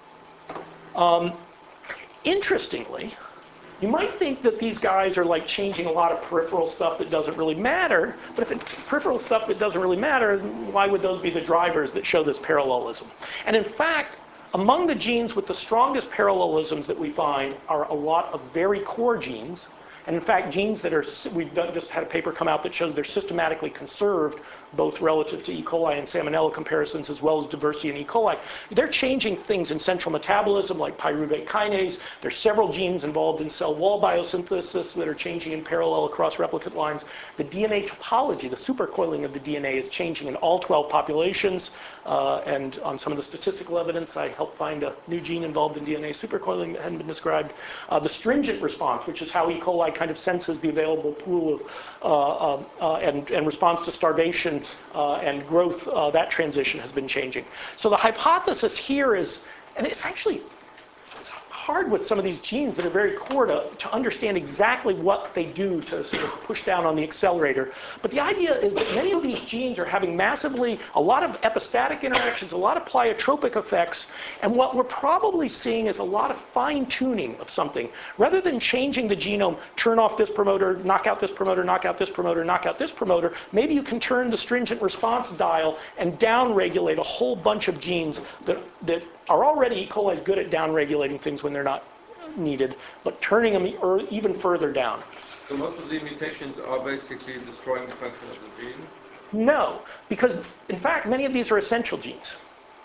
Um, interestingly, you might think that these guys are like changing a lot of peripheral stuff that doesn't really matter, but if it's peripheral stuff that doesn't really matter, why would those be the drivers that show this parallelism? And in fact, among the genes with the strongest parallelisms that we find are a lot of very core genes. And in fact, genes that are, we've done, just had a paper come out that shows they're systematically conserved, both relative to E. coli and Salmonella comparisons, as well as diversity in E. coli. They're changing things in central metabolism, like pyruvate kinase. There's several genes involved in cell wall biosynthesis that are changing in parallel across replicate lines. The D N A topology, the supercoiling of the D N A, is changing in all twelve populations. Uh, and on some of the statistical evidence, I helped find a new gene involved in D N A supercoiling that hadn't been described. Uh, the stringent response, which is how E. coli kind of senses the available pool of uh, uh, uh, and, and responds to starvation uh, and growth, uh, that transition has been changing. So the hypothesis here is, and it's actually it's hard with some of these genes that are very core to, to understand exactly what they do to sort of push down on the accelerator. But the idea is that many of these genes are having massively, a lot of epistatic interactions, a lot of pleiotropic effects, and what we're probably seeing is a lot of fine-tuning of something. Rather than changing the genome, turn off this promoter, knock out this promoter, knock out this promoter, knock out this promoter, maybe you can turn the stringent response dial and downregulate a whole bunch of genes that, that are already, E. coli is good at downregulating things when they're not needed, but turning them even further down. So most of the mutations are basically destroying the function of the gene? No, because in fact, many of these are essential genes.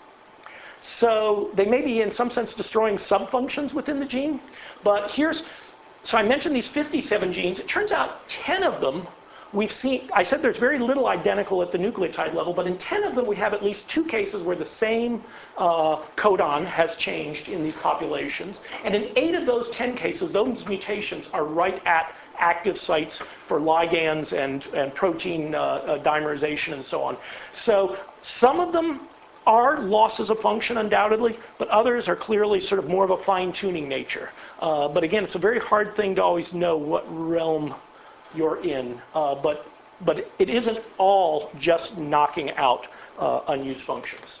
So they may be in some sense destroying subfunctions within the gene, but here's, so I mentioned these fifty-seven genes. It turns out ten of them we've seen, I said there's very little identical at the nucleotide level, but in ten of them we have at least two cases where the same uh, codon has changed in these populations. And in eight of those ten cases, those mutations are right at active sites for ligands and, and protein uh, uh, dimerization and so on. So some of them are losses of function undoubtedly, but others are clearly sort of more of a fine-tuning nature. Uh, but again, it's a very hard thing to always know what realm you're in, uh, but, but it isn't all just knocking out uh, unused functions.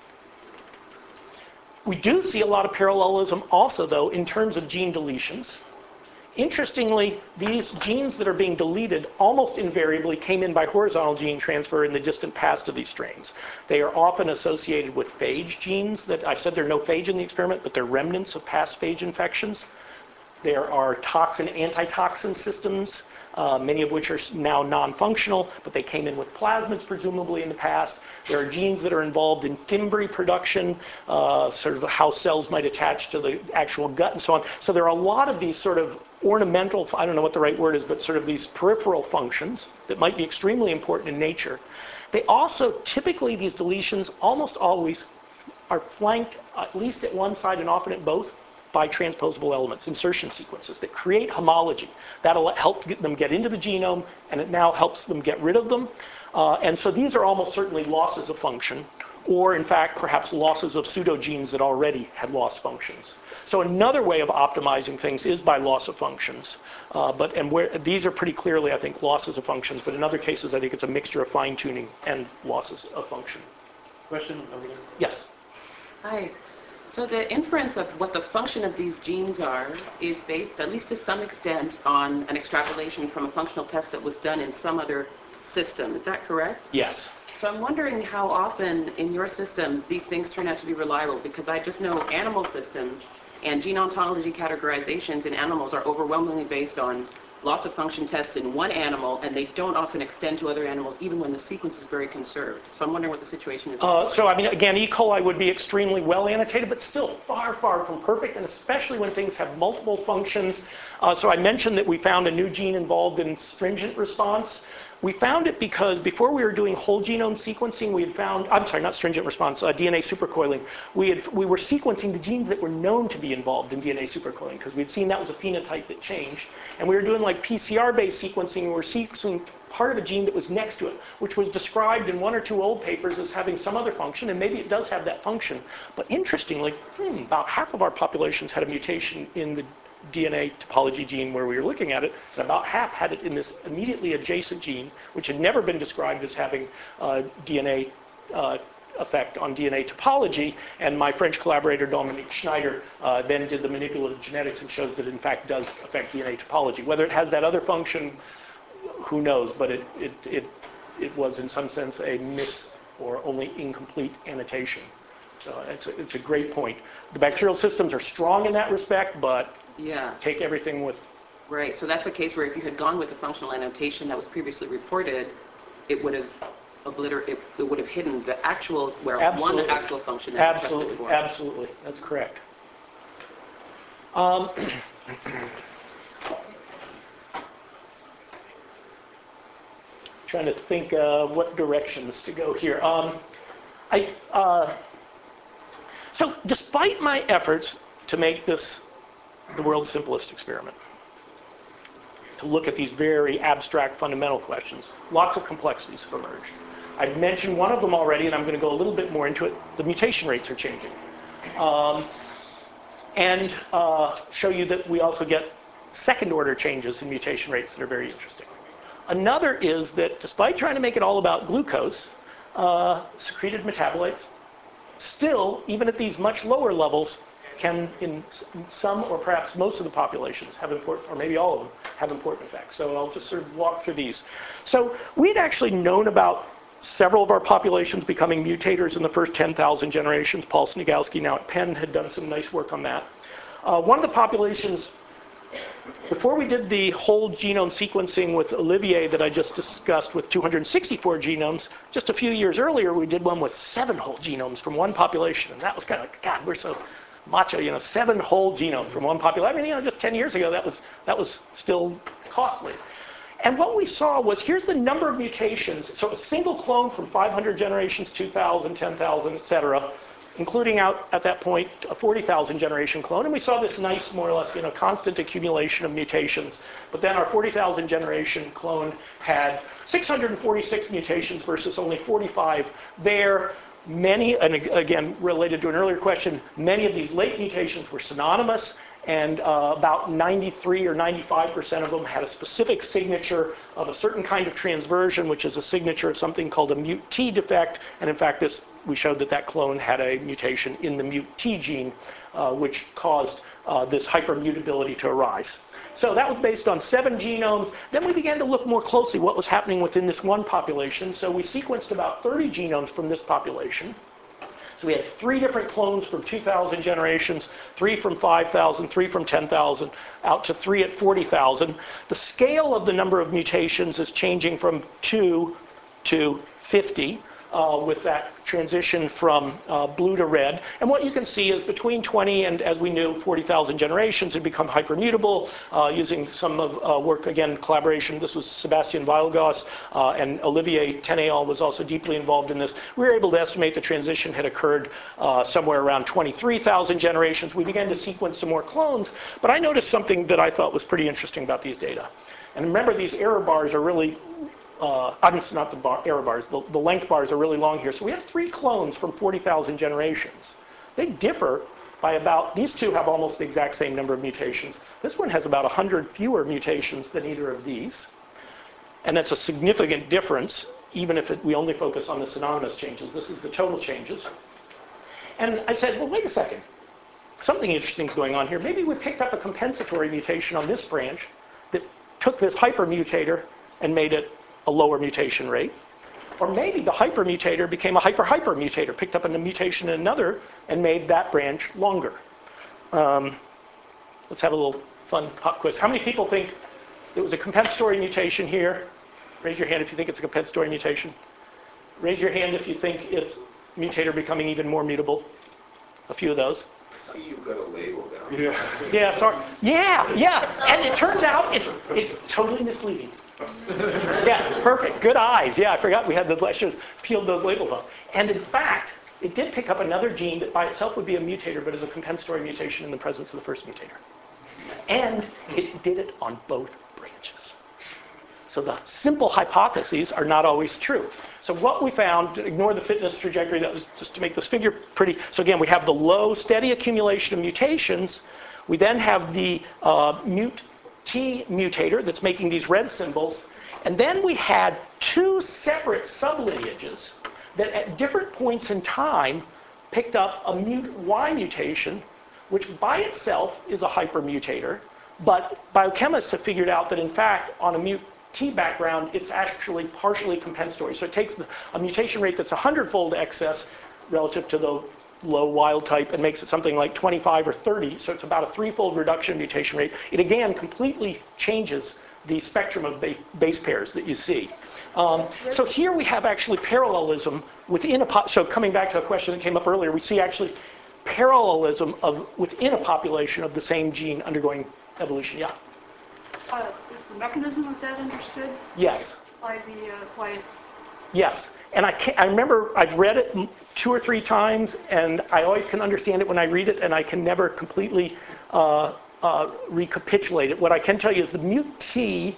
We do see a lot of parallelism also, though, in terms of gene deletions. Interestingly, these genes that are being deleted almost invariably came in by horizontal gene transfer in the distant past of these strains. They are often associated with phage genes that I said there are no phage in the experiment, but they're remnants of past phage infections. There are toxin antitoxin systems, Uh, many of which are now non-functional, but they came in with plasmids presumably in the past. There are genes that are involved in fimbriae production, uh, sort of how cells might attach to the actual gut and so on. So there are a lot of these sort of ornamental, I don't know what the right word is, but sort of these peripheral functions that might be extremely important in nature. They also, typically these deletions almost always are flanked at least at one side and often at both by transposable elements, insertion sequences that create homology. That'll help get them get into the genome, and it now helps them get rid of them. Uh, and so these are almost certainly losses of function, or in fact, perhaps losses of pseudogenes that already had lost functions. So another way of optimizing things is by loss of functions. Uh, but and where these are pretty clearly, I think, losses of functions, but in other cases, I think it's a mixture of fine-tuning and losses of function. Question over there. Yes? Hi. So the inference of what the function of these genes are is based, at least to some extent, on an extrapolation from a functional test that was done in some other system. Is that correct? Yes. So I'm wondering how often in your systems these things turn out to be reliable, because I just know animal systems and gene ontology categorizations in animals are overwhelmingly based on loss of function tests in one animal, and they don't often extend to other animals, even when the sequence is very conserved. So I'm wondering what the situation is. Uh, so, I mean, again, E. coli would be extremely well annotated, but still far, far from perfect, and especially when things have multiple functions. Uh, so I mentioned that we found a new gene involved in stringent response. We found it because before we were doing whole genome sequencing, we had found, I'm sorry, not stringent response, uh, D N A supercoiling. We, had, we were sequencing the genes that were known to be involved in D N A supercoiling because we'd seen that was a phenotype that changed. And we were doing like P C R-based sequencing, and we were sequencing part of a gene that was next to it, which was described in one or two old papers as having some other function, and maybe it does have that function. But interestingly, hmm, about half of our populations had a mutation in the D N A topology gene where we were looking at it, and about half had it in this immediately adjacent gene, which had never been described as having uh, D N A uh, effect on D N A topology. And my French collaborator, Dominique Schneider, uh, then did the manipulative genetics and shows that it in fact does affect D N A topology. Whether it has that other function, who knows, but it, it, it, it was in some sense a miss or only incomplete annotation. So it's a, it's a great point. The bacterial systems are strong in that respect, but yeah. take everything with... Right, so that's a case where if you had gone with the functional annotation that was previously reported, it would have obliterated, it, it would have hidden the actual, where Absolutely. one actual function that you tested Absolutely, for. absolutely, that's correct. Um, trying to think uh, what directions to go here. Um, I, uh, so despite my efforts to make this the world's simplest experiment, to look at these very abstract fundamental questions, lots of complexities have emerged. I've mentioned one of them already, and I'm going to go a little bit more into it. The mutation rates are changing. Um, and uh, show you that we also get second order changes in mutation rates that are very interesting. Another is that despite trying to make it all about glucose, uh, secreted metabolites still, even at these much lower levels, can, in some or perhaps most of the populations, have important, or maybe all of them, have important effects. So I'll just sort of walk through these. So we'd actually known about several of our populations becoming mutators in the first ten thousand generations. Paul Snigowski, now at Penn, had done some nice work on that. Uh, one of the populations, before we did the whole genome sequencing with Olivier that I just discussed with two hundred sixty-four genomes, just a few years earlier we did one with seven whole genomes from one population. And that was kind of like, God, we're so macho, you know, seven whole genomes from one population. I mean, you know, just ten years ago that was, that was still costly. And what we saw was, here's the number of mutations. So a single clone from five hundred generations, two thousand, ten thousand, et cetera, including out at that point a forty thousand generation clone. And we saw this nice, more or less, you know, constant accumulation of mutations. But then our forty thousand generation clone had six hundred forty-six mutations versus only forty-five there. Many, and again, related to an earlier question, many of these late mutations were synonymous, and uh, about ninety-three or ninety-five percent of them had a specific signature of a certain kind of transversion, which is a signature of something called a mut-T defect. And in fact, this, we showed that that clone had a mutation in the mut-T gene, uh, which caused uh, this hypermutability to arise. So that was based on seven genomes. Then we began to look more closely what was happening within this one population. So we sequenced about thirty genomes from this population. So we had three different clones from two thousand generations, three from five thousand, three from ten thousand, out to three at forty thousand. The scale of the number of mutations is changing from two to fifty. Uh, with that transition from uh, blue to red. And what you can see is between twenty and, as we knew, forty thousand generations had become hypermutable uh, using some of uh, work, again, collaboration. This was Sebastian Weilgauss uh, and Olivier Tenéal was also deeply involved in this. We were able to estimate the transition had occurred uh, somewhere around twenty-three thousand generations. We began to sequence some more clones, but I noticed something that I thought was pretty interesting about these data. And remember, these error bars are really Uh, obviously not the bar, error bars, the, the length bars are really long here. So we have three clones from forty thousand generations. They differ by about, these two have almost the exact same number of mutations. This one has about one hundred fewer mutations than either of these. And that's a significant difference, even if it, we only focus on the synonymous changes. This is the total changes. And I said, well, wait a second. Something interesting is going on here. Maybe we picked up a compensatory mutation on this branch that took this hypermutator and made it a lower mutation rate. Or maybe the hypermutator became a hyper-hypermutator, picked up a mutation in another and made that branch longer. Um, let's have a little fun pop quiz. How many people think it was a compensatory mutation here? Raise your hand if you think it's a compensatory mutation. Raise your hand if you think it's mutator becoming even more mutable. A few of those. See, you've got a label down. Yeah. Yeah, sorry. Yeah, yeah. And it turns out it's it's totally misleading. Yes, perfect. Good eyes. Yeah, I forgot we had those lectures, peeled those labels off. And in fact, it did pick up another gene that by itself would be a mutator, but is a compensatory mutation in the presence of the first mutator. And it did it on both branches. So the simple hypotheses are not always true. So what we found, ignore the fitness trajectory, that was just to make this figure pretty. So again, we have the low, steady accumulation of mutations. We then have the uh, mut T mutator that's making these red symbols. And then we had two separate sublineages that at different points in time picked up a mut Y mutation, which by itself is a hypermutator. But biochemists have figured out that in fact, on a mut T background, it's actually partially compensatory. So it takes the, a mutation rate that's a hundred-fold excess relative to the low wild type and makes it something like twenty-five or thirty. So it's about a threefold reduction in mutation rate. It again completely changes the spectrum of ba base pairs that you see. Um, so here we have actually parallelism within a po so coming back to a question that came up earlier, we see actually parallelism of within a population of the same gene undergoing evolution. Yeah. Uh, is the mechanism of that understood? Yes. Why the uh, why it's Yes, and I can't, I remember I've read it two or three times, and I always can understand it when I read it, and I can never completely uh, uh, recapitulate it. What I can tell you is the mut T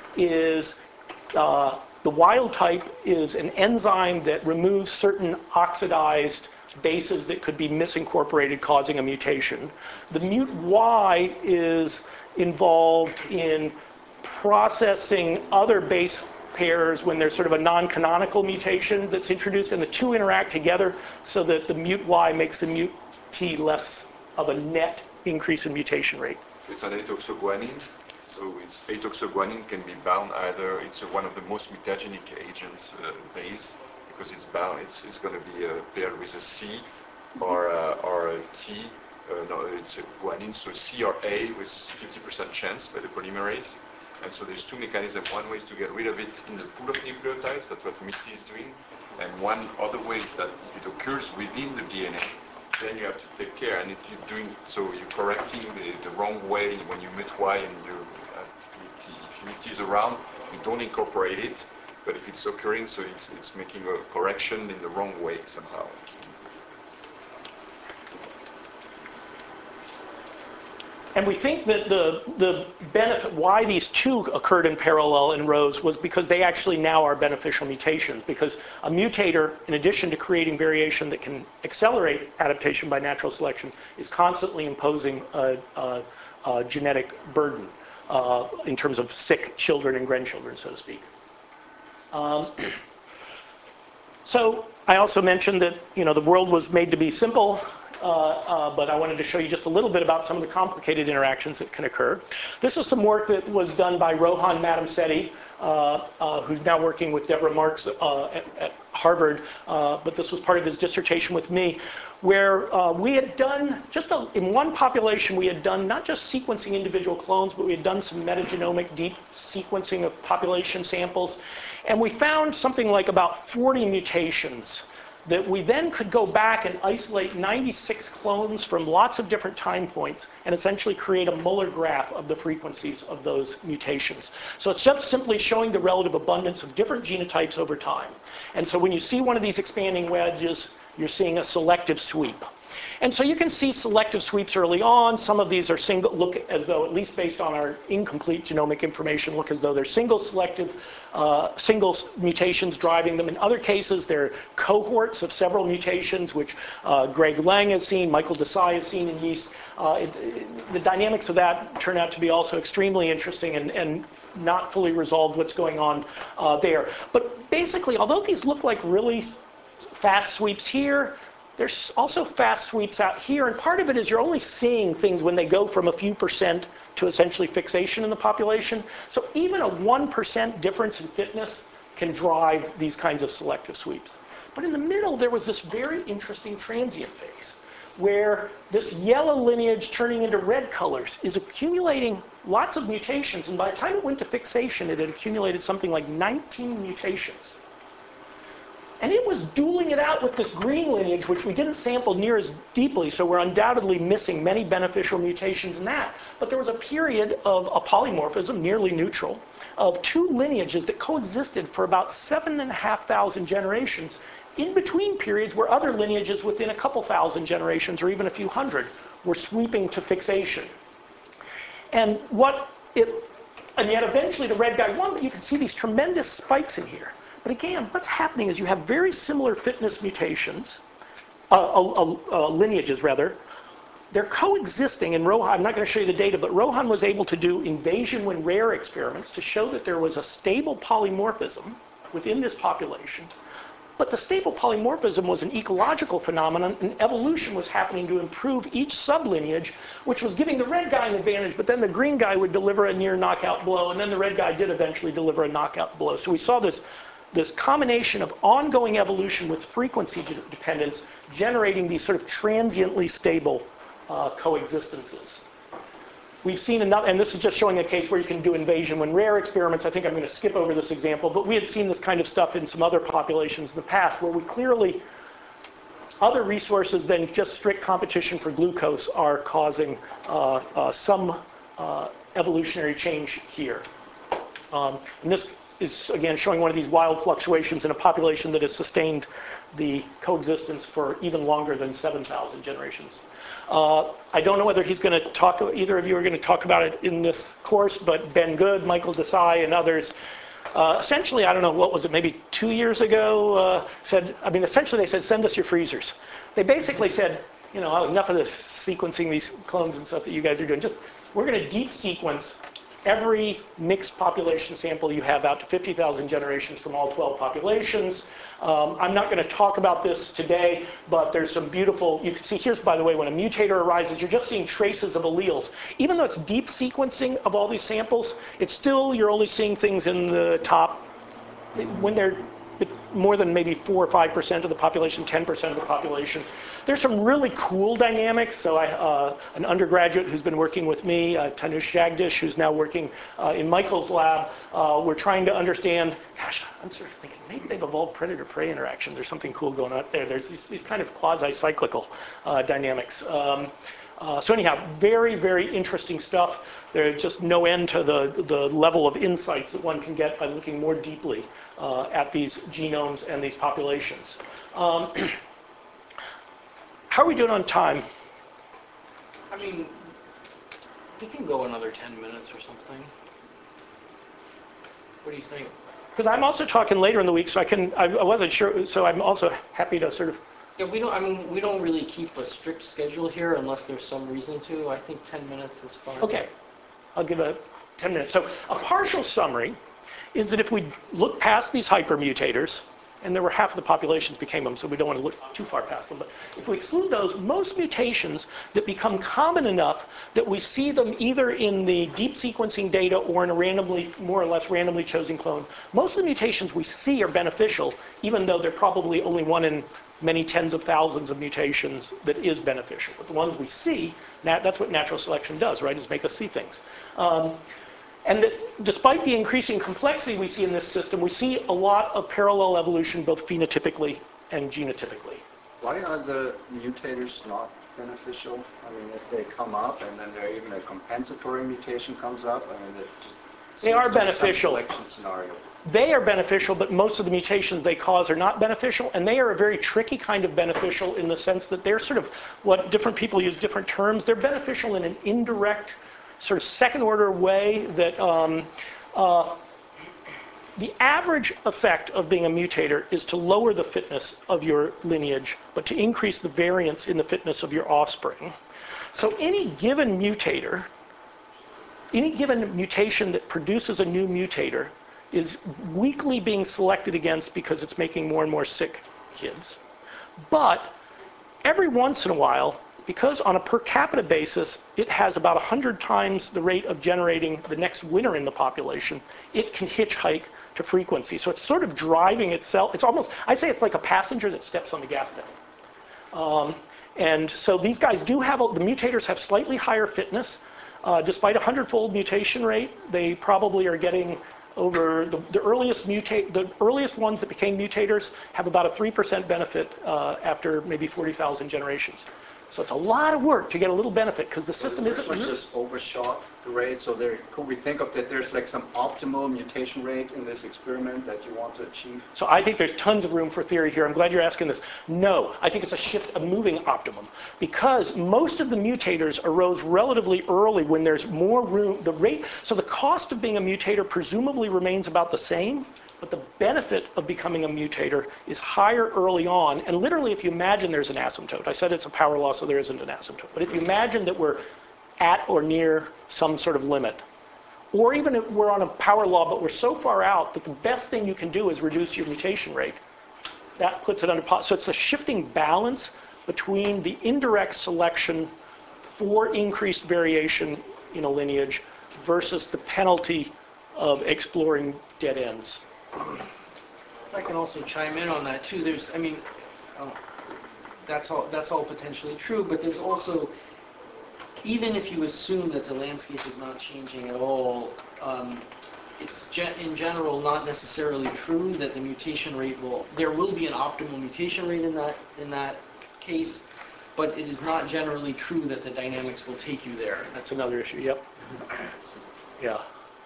is uh, the wild type is an enzyme that removes certain oxidized bases that could be misincorporated, causing a mutation. The mut Y is involved in processing other base pairs when there's sort of a non-canonical mutation that's introduced, and the two interact together so that the mut Y makes the mut T less of a net increase in mutation rate. It's an atoxoguanine, so it's atoxoguanine can be bound either, it's a, one of the most mutagenic agents, uh, base, because it's bound, it's, it's going to be uh, paired with a C or a, or a T, uh, no, it's a guanine, so C or A with fifty percent chance by the polymerase. And so there's two mechanisms. One way is to get rid of it in the pool of nucleotides, that's what MISTI is doing. And one other way is that if it occurs within the D N A, then you have to take care. And if you're doing, so you're correcting the, the wrong way when you mut Y and you, uh, if mut is around, you don't incorporate it. But if it's occurring, so it's, it's making a correction in the wrong way somehow. And we think that the, the benefit, why these two occurred in parallel in rows, was because they actually now are beneficial mutations. Because a mutator, in addition to creating variation that can accelerate adaptation by natural selection, is constantly imposing a, a, a genetic burden uh, in terms of sick children and grandchildren, so to speak. Um, so I also mentioned that, you know, the world was made to be simple. Uh, uh, but I wanted to show you just a little bit about some of the complicated interactions that can occur. This is some work that was done by Rohan Madamseti, uh, uh, who's now working with Deborah Marks uh, at, at Harvard, uh, but this was part of his dissertation with me, where uh, we had done, just a, in one population, we had done not just sequencing individual clones, but we had done some metagenomic deep sequencing of population samples, and we found something like about forty mutations that we then could go back and isolate ninety-six clones from lots of different time points and essentially create a Muller graph of the frequencies of those mutations. So it's just simply showing the relative abundance of different genotypes over time. And so when you see one of these expanding wedges, you're seeing a selective sweep. And so you can see selective sweeps early on. Some of these are single, look as though, at least based on our incomplete genomic information, look as though they're single selective, uh, single mutations driving them. In other cases, they're cohorts of several mutations, which uh, Greg Lang has seen, Michael Desai has seen in yeast. Uh, it, it, the dynamics of that turn out to be also extremely interesting and, and not fully resolved what's going on uh, there. But basically, although these look like really fast sweeps here, there's also fast sweeps out here, and part of it is you're only seeing things when they go from a few percent to essentially fixation in the population. So even a one percent difference in fitness can drive these kinds of selective sweeps. But in the middle, there was this very interesting transient phase where this yellow lineage turning into red colors is accumulating lots of mutations, and by the time it went to fixation, it had accumulated something like nineteen mutations. And it was dueling it out with this green lineage, which we didn't sample near as deeply, so we're undoubtedly missing many beneficial mutations in that. But there was a period of a polymorphism, nearly neutral, of two lineages that coexisted for about seven and a half thousand generations, in between periods where other lineages within a couple thousand generations, or even a few hundred, were sweeping to fixation. And what it, and yet eventually the red guy won, but you can see these tremendous spikes in here. But again, what's happening is you have very similar fitness mutations, uh, uh, uh, lineages rather. They're coexisting, and Rohan, I'm not going to show you the data, but Rohan was able to do invasion when rare experiments to show that there was a stable polymorphism within this population. But the stable polymorphism was an ecological phenomenon, and evolution was happening to improve each sublineage, which was giving the red guy an advantage, but then the green guy would deliver a near knockout blow, and then the red guy did eventually deliver a knockout blow. So we saw this, this combination of ongoing evolution with frequency de- dependence generating these sort of transiently stable uh, coexistences. We've seen enough, and this is just showing a case where you can do invasion when rare experiments. I think I'm going to skip over this example, but we had seen this kind of stuff in some other populations in the past where we clearly, other resources than just strict competition for glucose are causing uh, uh, some uh, evolutionary change here. Um, and this is, again, showing one of these wild fluctuations in a population that has sustained the coexistence for even longer than seven thousand generations. Uh, I don't know whether he's going to talk, either of you are going to talk about it in this course, but Ben Good, Michael Desai, and others, uh, essentially, I don't know, what was it, maybe two years ago, uh, said, I mean, essentially they said, send us your freezers. They basically said, you know, enough of this sequencing these clones and stuff that you guys are doing, just, we're going to deep sequence every mixed population sample you have out to fifty thousand generations from all twelve populations. Um, I'm not going to talk about this today, but there's some beautiful, you can see here's, by the way, when a mutator arises, you're just seeing traces of alleles. Even though it's deep sequencing of all these samples, it's still, you're only seeing things in the top, when they're more than maybe four or five percent of the population, ten percent of the population. There's some really cool dynamics. So I, uh, an undergraduate who's been working with me, uh, Tanush Jagdish, who's now working uh, in Michael's lab, uh, we're trying to understand, gosh, I'm sort of thinking maybe they've evolved predator-prey interactions. There's something cool going on there. There's these, these kind of quasi-cyclical uh, dynamics. Um, Uh, so anyhow, very, very interesting stuff. There's just no end to the, the level of insights that one can get by looking more deeply uh, at these genomes and these populations. Um, how are we doing on time? I mean, we can go another ten minutes or something. What do you think? Because I'm also talking later in the week, so I can, I, I wasn't sure, so I'm also happy to sort of. Yeah, we don't, I mean, we don't really keep a strict schedule here unless there's some reason to. I think ten minutes is fine. Okay, I'll give a ten minutes. So a partial summary is that if we look past these hypermutators, and there were half of the populations became them, so we don't want to look too far past them, but if we exclude those, most mutations that become common enough that we see them either in the deep sequencing data or in a randomly, more or less randomly chosen clone, most of the mutations we see are beneficial, even though they're probably only one in many tens of thousands of mutations that is beneficial. But the ones we see, that's what natural selection does, right, is make us see things. Um, and that despite the increasing complexity we see in this system, we see a lot of parallel evolution, both phenotypically and genotypically. Why are the mutators not beneficial? I mean, if they come up and then there even a compensatory mutation comes up, I mean, it they are beneficial. Some selection scenario. They are beneficial, but most of the mutations they cause are not beneficial, and they are a very tricky kind of beneficial in the sense that they're sort of what different people use different terms. They're beneficial in an indirect, sort of second-order way that um, uh, the average effect of being a mutator is to lower the fitness of your lineage, but to increase the variance in the fitness of your offspring. So any given mutator, any given mutation that produces a new mutator is weakly being selected against because it's making more and more sick kids. But every once in a while, because on a per capita basis, it has about one hundred times the rate of generating the next winner in the population, it can hitchhike to frequency. So it's sort of driving itself. It's almost, I say it's like a passenger that steps on the gas pedal. Um, and so these guys do have, the mutators have slightly higher fitness. Uh, despite a hundred-fold mutation rate, they probably are getting over the, the earliest mutate, the earliest ones that became mutators have about a three percent benefit uh, after maybe forty thousand generations. So it's a lot of work to get a little benefit because the system isn't. Let's just overshot the rate. So there, could we think of that there's like some optimal mutation rate in this experiment that you want to achieve? So I think there's tons of room for theory here. I'm glad you're asking this. No, I think it's a shift, a moving optimum, because most of the mutators arose relatively early when there's more room. The rate, so the cost of being a mutator presumably remains about the same, but the benefit of becoming a mutator is higher early on. And literally, if you imagine there's an asymptote, I said it's a power law, so there isn't an asymptote. But if you imagine that we're at or near some sort of limit, or even if we're on a power law, but we're so far out that the best thing you can do is reduce your mutation rate, that puts it under, so it's a shifting balance between the indirect selection for increased variation in a lineage versus the penalty of exploring dead ends. I can also chime in on that too. There's, I mean, uh, that's all. That's all potentially true. But there's also, even if you assume that the landscape is not changing at all, um, it's ge- in general not necessarily true that the mutation rate will. There will be an optimal mutation rate in that in that case, but it is not generally true that the dynamics will take you there. That's another issue. Yep. Yeah.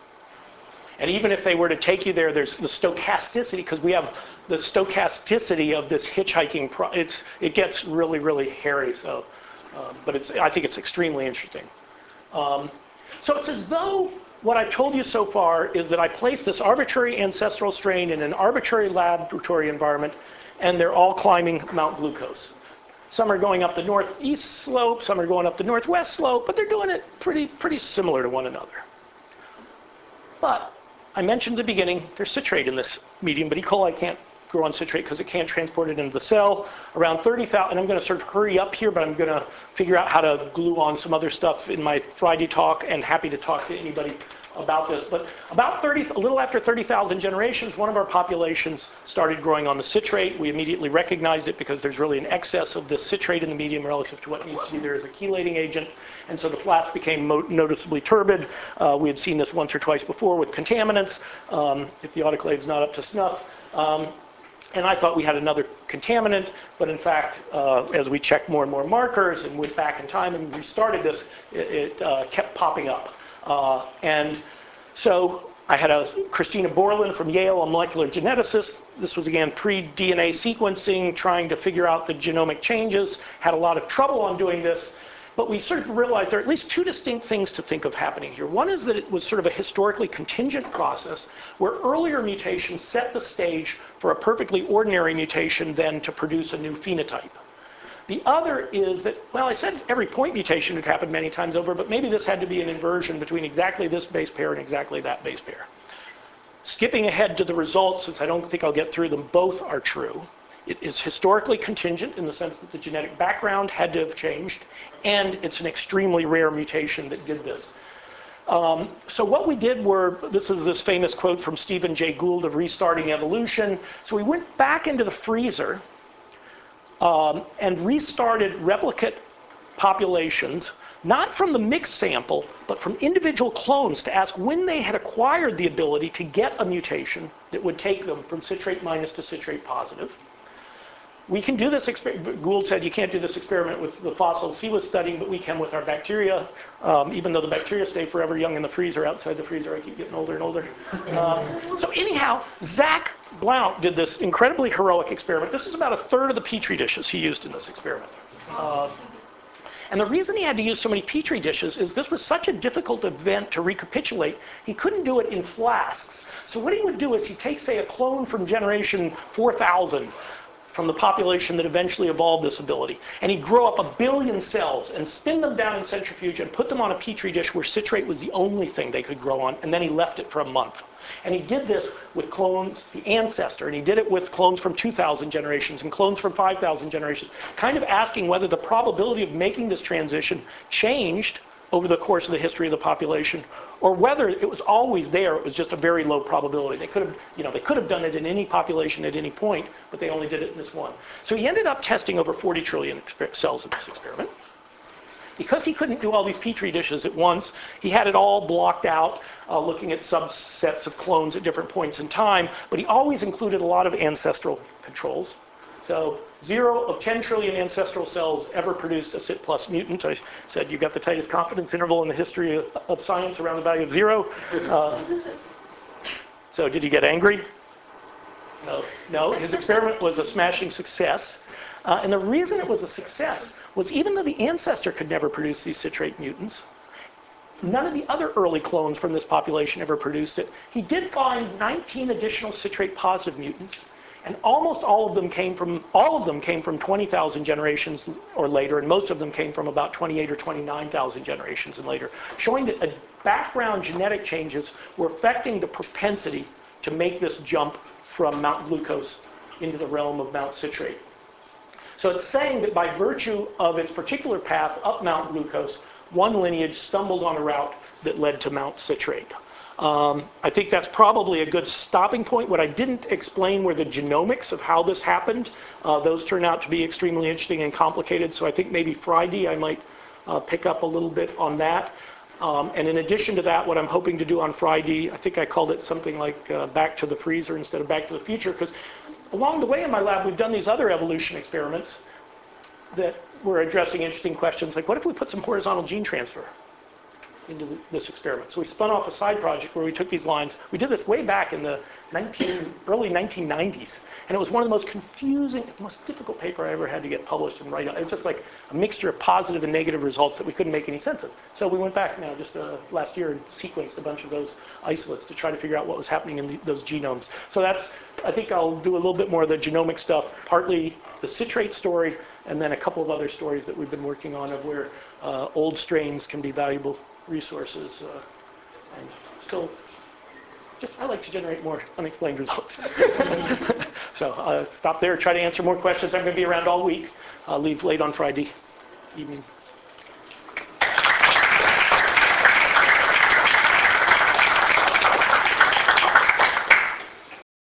And even if they were to take you there, there's the stochasticity, because we have the stochasticity of this hitchhiking. Pro- it's it gets really, really hairy. So, uh, but it's I think it's extremely interesting. Um, so it's as though what I've told you so far is that I placed this arbitrary ancestral strain in an arbitrary laboratory environment, and they're all climbing Mount Glucose. Some are going up the northeast slope, some are going up the northwest slope, but they're doing it pretty pretty similar to one another. But I mentioned at the beginning, there's citrate in this medium, but E. coli can't grow on citrate because it can't transport it into the cell. Around thirty thousand, and I'm going to sort of hurry up here, but I'm going to figure out how to glue on some other stuff in my Friday talk, and happy to talk to anybody about this. But about thirty, a little after thirty thousand generations, one of our populations started growing on the citrate. We immediately recognized it because there's really an excess of this citrate in the medium relative to what needs to be there as a chelating agent. And so the flask became mo- noticeably turbid. Uh, we had seen this once or twice before with contaminants, um, if the autoclave's not up to snuff. Um, and I thought we had another contaminant, but in fact, uh, as we checked more and more markers and went back in time and restarted this, it, it uh, kept popping up. Uh, and so I had a Christina Borland from Yale, a molecular geneticist. This was, again, pre-D N A sequencing, trying to figure out the genomic changes. Had a lot of trouble on doing this. But we sort of realized there are at least two distinct things to think of happening here. One is that it was sort of a historically contingent process where earlier mutations set the stage for a perfectly ordinary mutation then to produce a new phenotype. The other is that, well, I said every point mutation had happened many times over, but maybe this had to be an inversion between exactly this base pair and exactly that base pair. Skipping ahead to the results, since I don't think I'll get through them, both are true. It is historically contingent in the sense that the genetic background had to have changed, and it's an extremely rare mutation that did this. Um, so what we did were, this is this famous quote from Stephen Jay Gould of Restarting Evolution. So we went back into the freezer um, and restarted replicate populations, not from the mixed sample, but from individual clones to ask when they had acquired the ability to get a mutation that would take them from citrate minus to citrate positive. We can do this experiment. Gould said you can't do this experiment with the fossils he was studying, but we can with our bacteria, um, even though the bacteria stay forever young in the freezer. Outside the freezer, I keep getting older and older. Um, so anyhow, Zach Blount did this incredibly heroic experiment. This is about a third of the Petri dishes he used in this experiment. Uh, and the reason he had to use so many Petri dishes is this was such a difficult event to recapitulate, he couldn't do it in flasks. So what he would do is he'd take, say, a clone from generation four thousand, from the population that eventually evolved this ability. And he'd grow up a billion cells and spin them down in centrifuge and put them on a Petri dish where citrate was the only thing they could grow on, and then he left it for a month. And he did this with clones, the ancestor, and he did it with clones from two thousand generations and clones from five thousand generations, kind of asking whether the probability of making this transition changed over the course of the history of the population, or whether it was always there, it was just a very low probability. They could have, you know, they could have done it in any population at any point, but they only did it in this one. So he ended up testing over forty trillion exper- cells in this experiment. because he couldn't do all these Petri dishes at once, he had it all blocked out, uh, looking at subsets of clones at different points in time, but he always included a lot of ancestral controls. So zero of ten trillion ancestral cells ever produced a C I T plus mutant. I said you've got the tightest confidence interval in the history of, of science around the value of zero. Uh, so did he get angry? No, no, his experiment was a smashing success. Uh, and the reason it was a success was even though the ancestor could never produce these citrate mutants, none of the other early clones from this population ever produced it. He did find nineteen additional citrate positive mutants, and almost all of them came from, all of them came from twenty thousand generations or later, and most of them came from about twenty-eight or twenty-nine thousand generations and later, showing that a background genetic changes were affecting the propensity to make this jump from Mount Glucose into the realm of Mount Citrate. So it's saying that by virtue of its particular path up Mount Glucose, one lineage stumbled on a route that led to Mount Citrate. Um, I think that's probably a good stopping point. What I didn't explain were the genomics of how this happened. Uh, those turn out to be extremely interesting and complicated, so I think maybe Friday I might uh, pick up a little bit on that. Um, and in addition to that, what I'm hoping to do on Friday, I think I called it something like uh, Back to the Freezer instead of Back to the Future, because along the way in my lab, we've done these other evolution experiments that were addressing interesting questions, like what if we put some horizontal gene transfer into this experiment? So we spun off a side project where we took these lines. We did this way back in the nineteen, early nineteen nineties, and it was one of the most confusing, most difficult paper I ever had to get published and write. It was just like a mixture of positive and negative results that we couldn't make any sense of. So we went back now just uh, last year and sequenced a bunch of those isolates to try to figure out what was happening in the, those genomes. So that's, I think I'll do a little bit more of the genomic stuff, partly the citrate story, and then a couple of other stories that we've been working on of where uh, old strains can be valuable resources, uh, and still, just I like to generate more unexplained results. So uh, stop there, try to answer more questions. I'm going to be around all week. I'll leave late on Friday evening.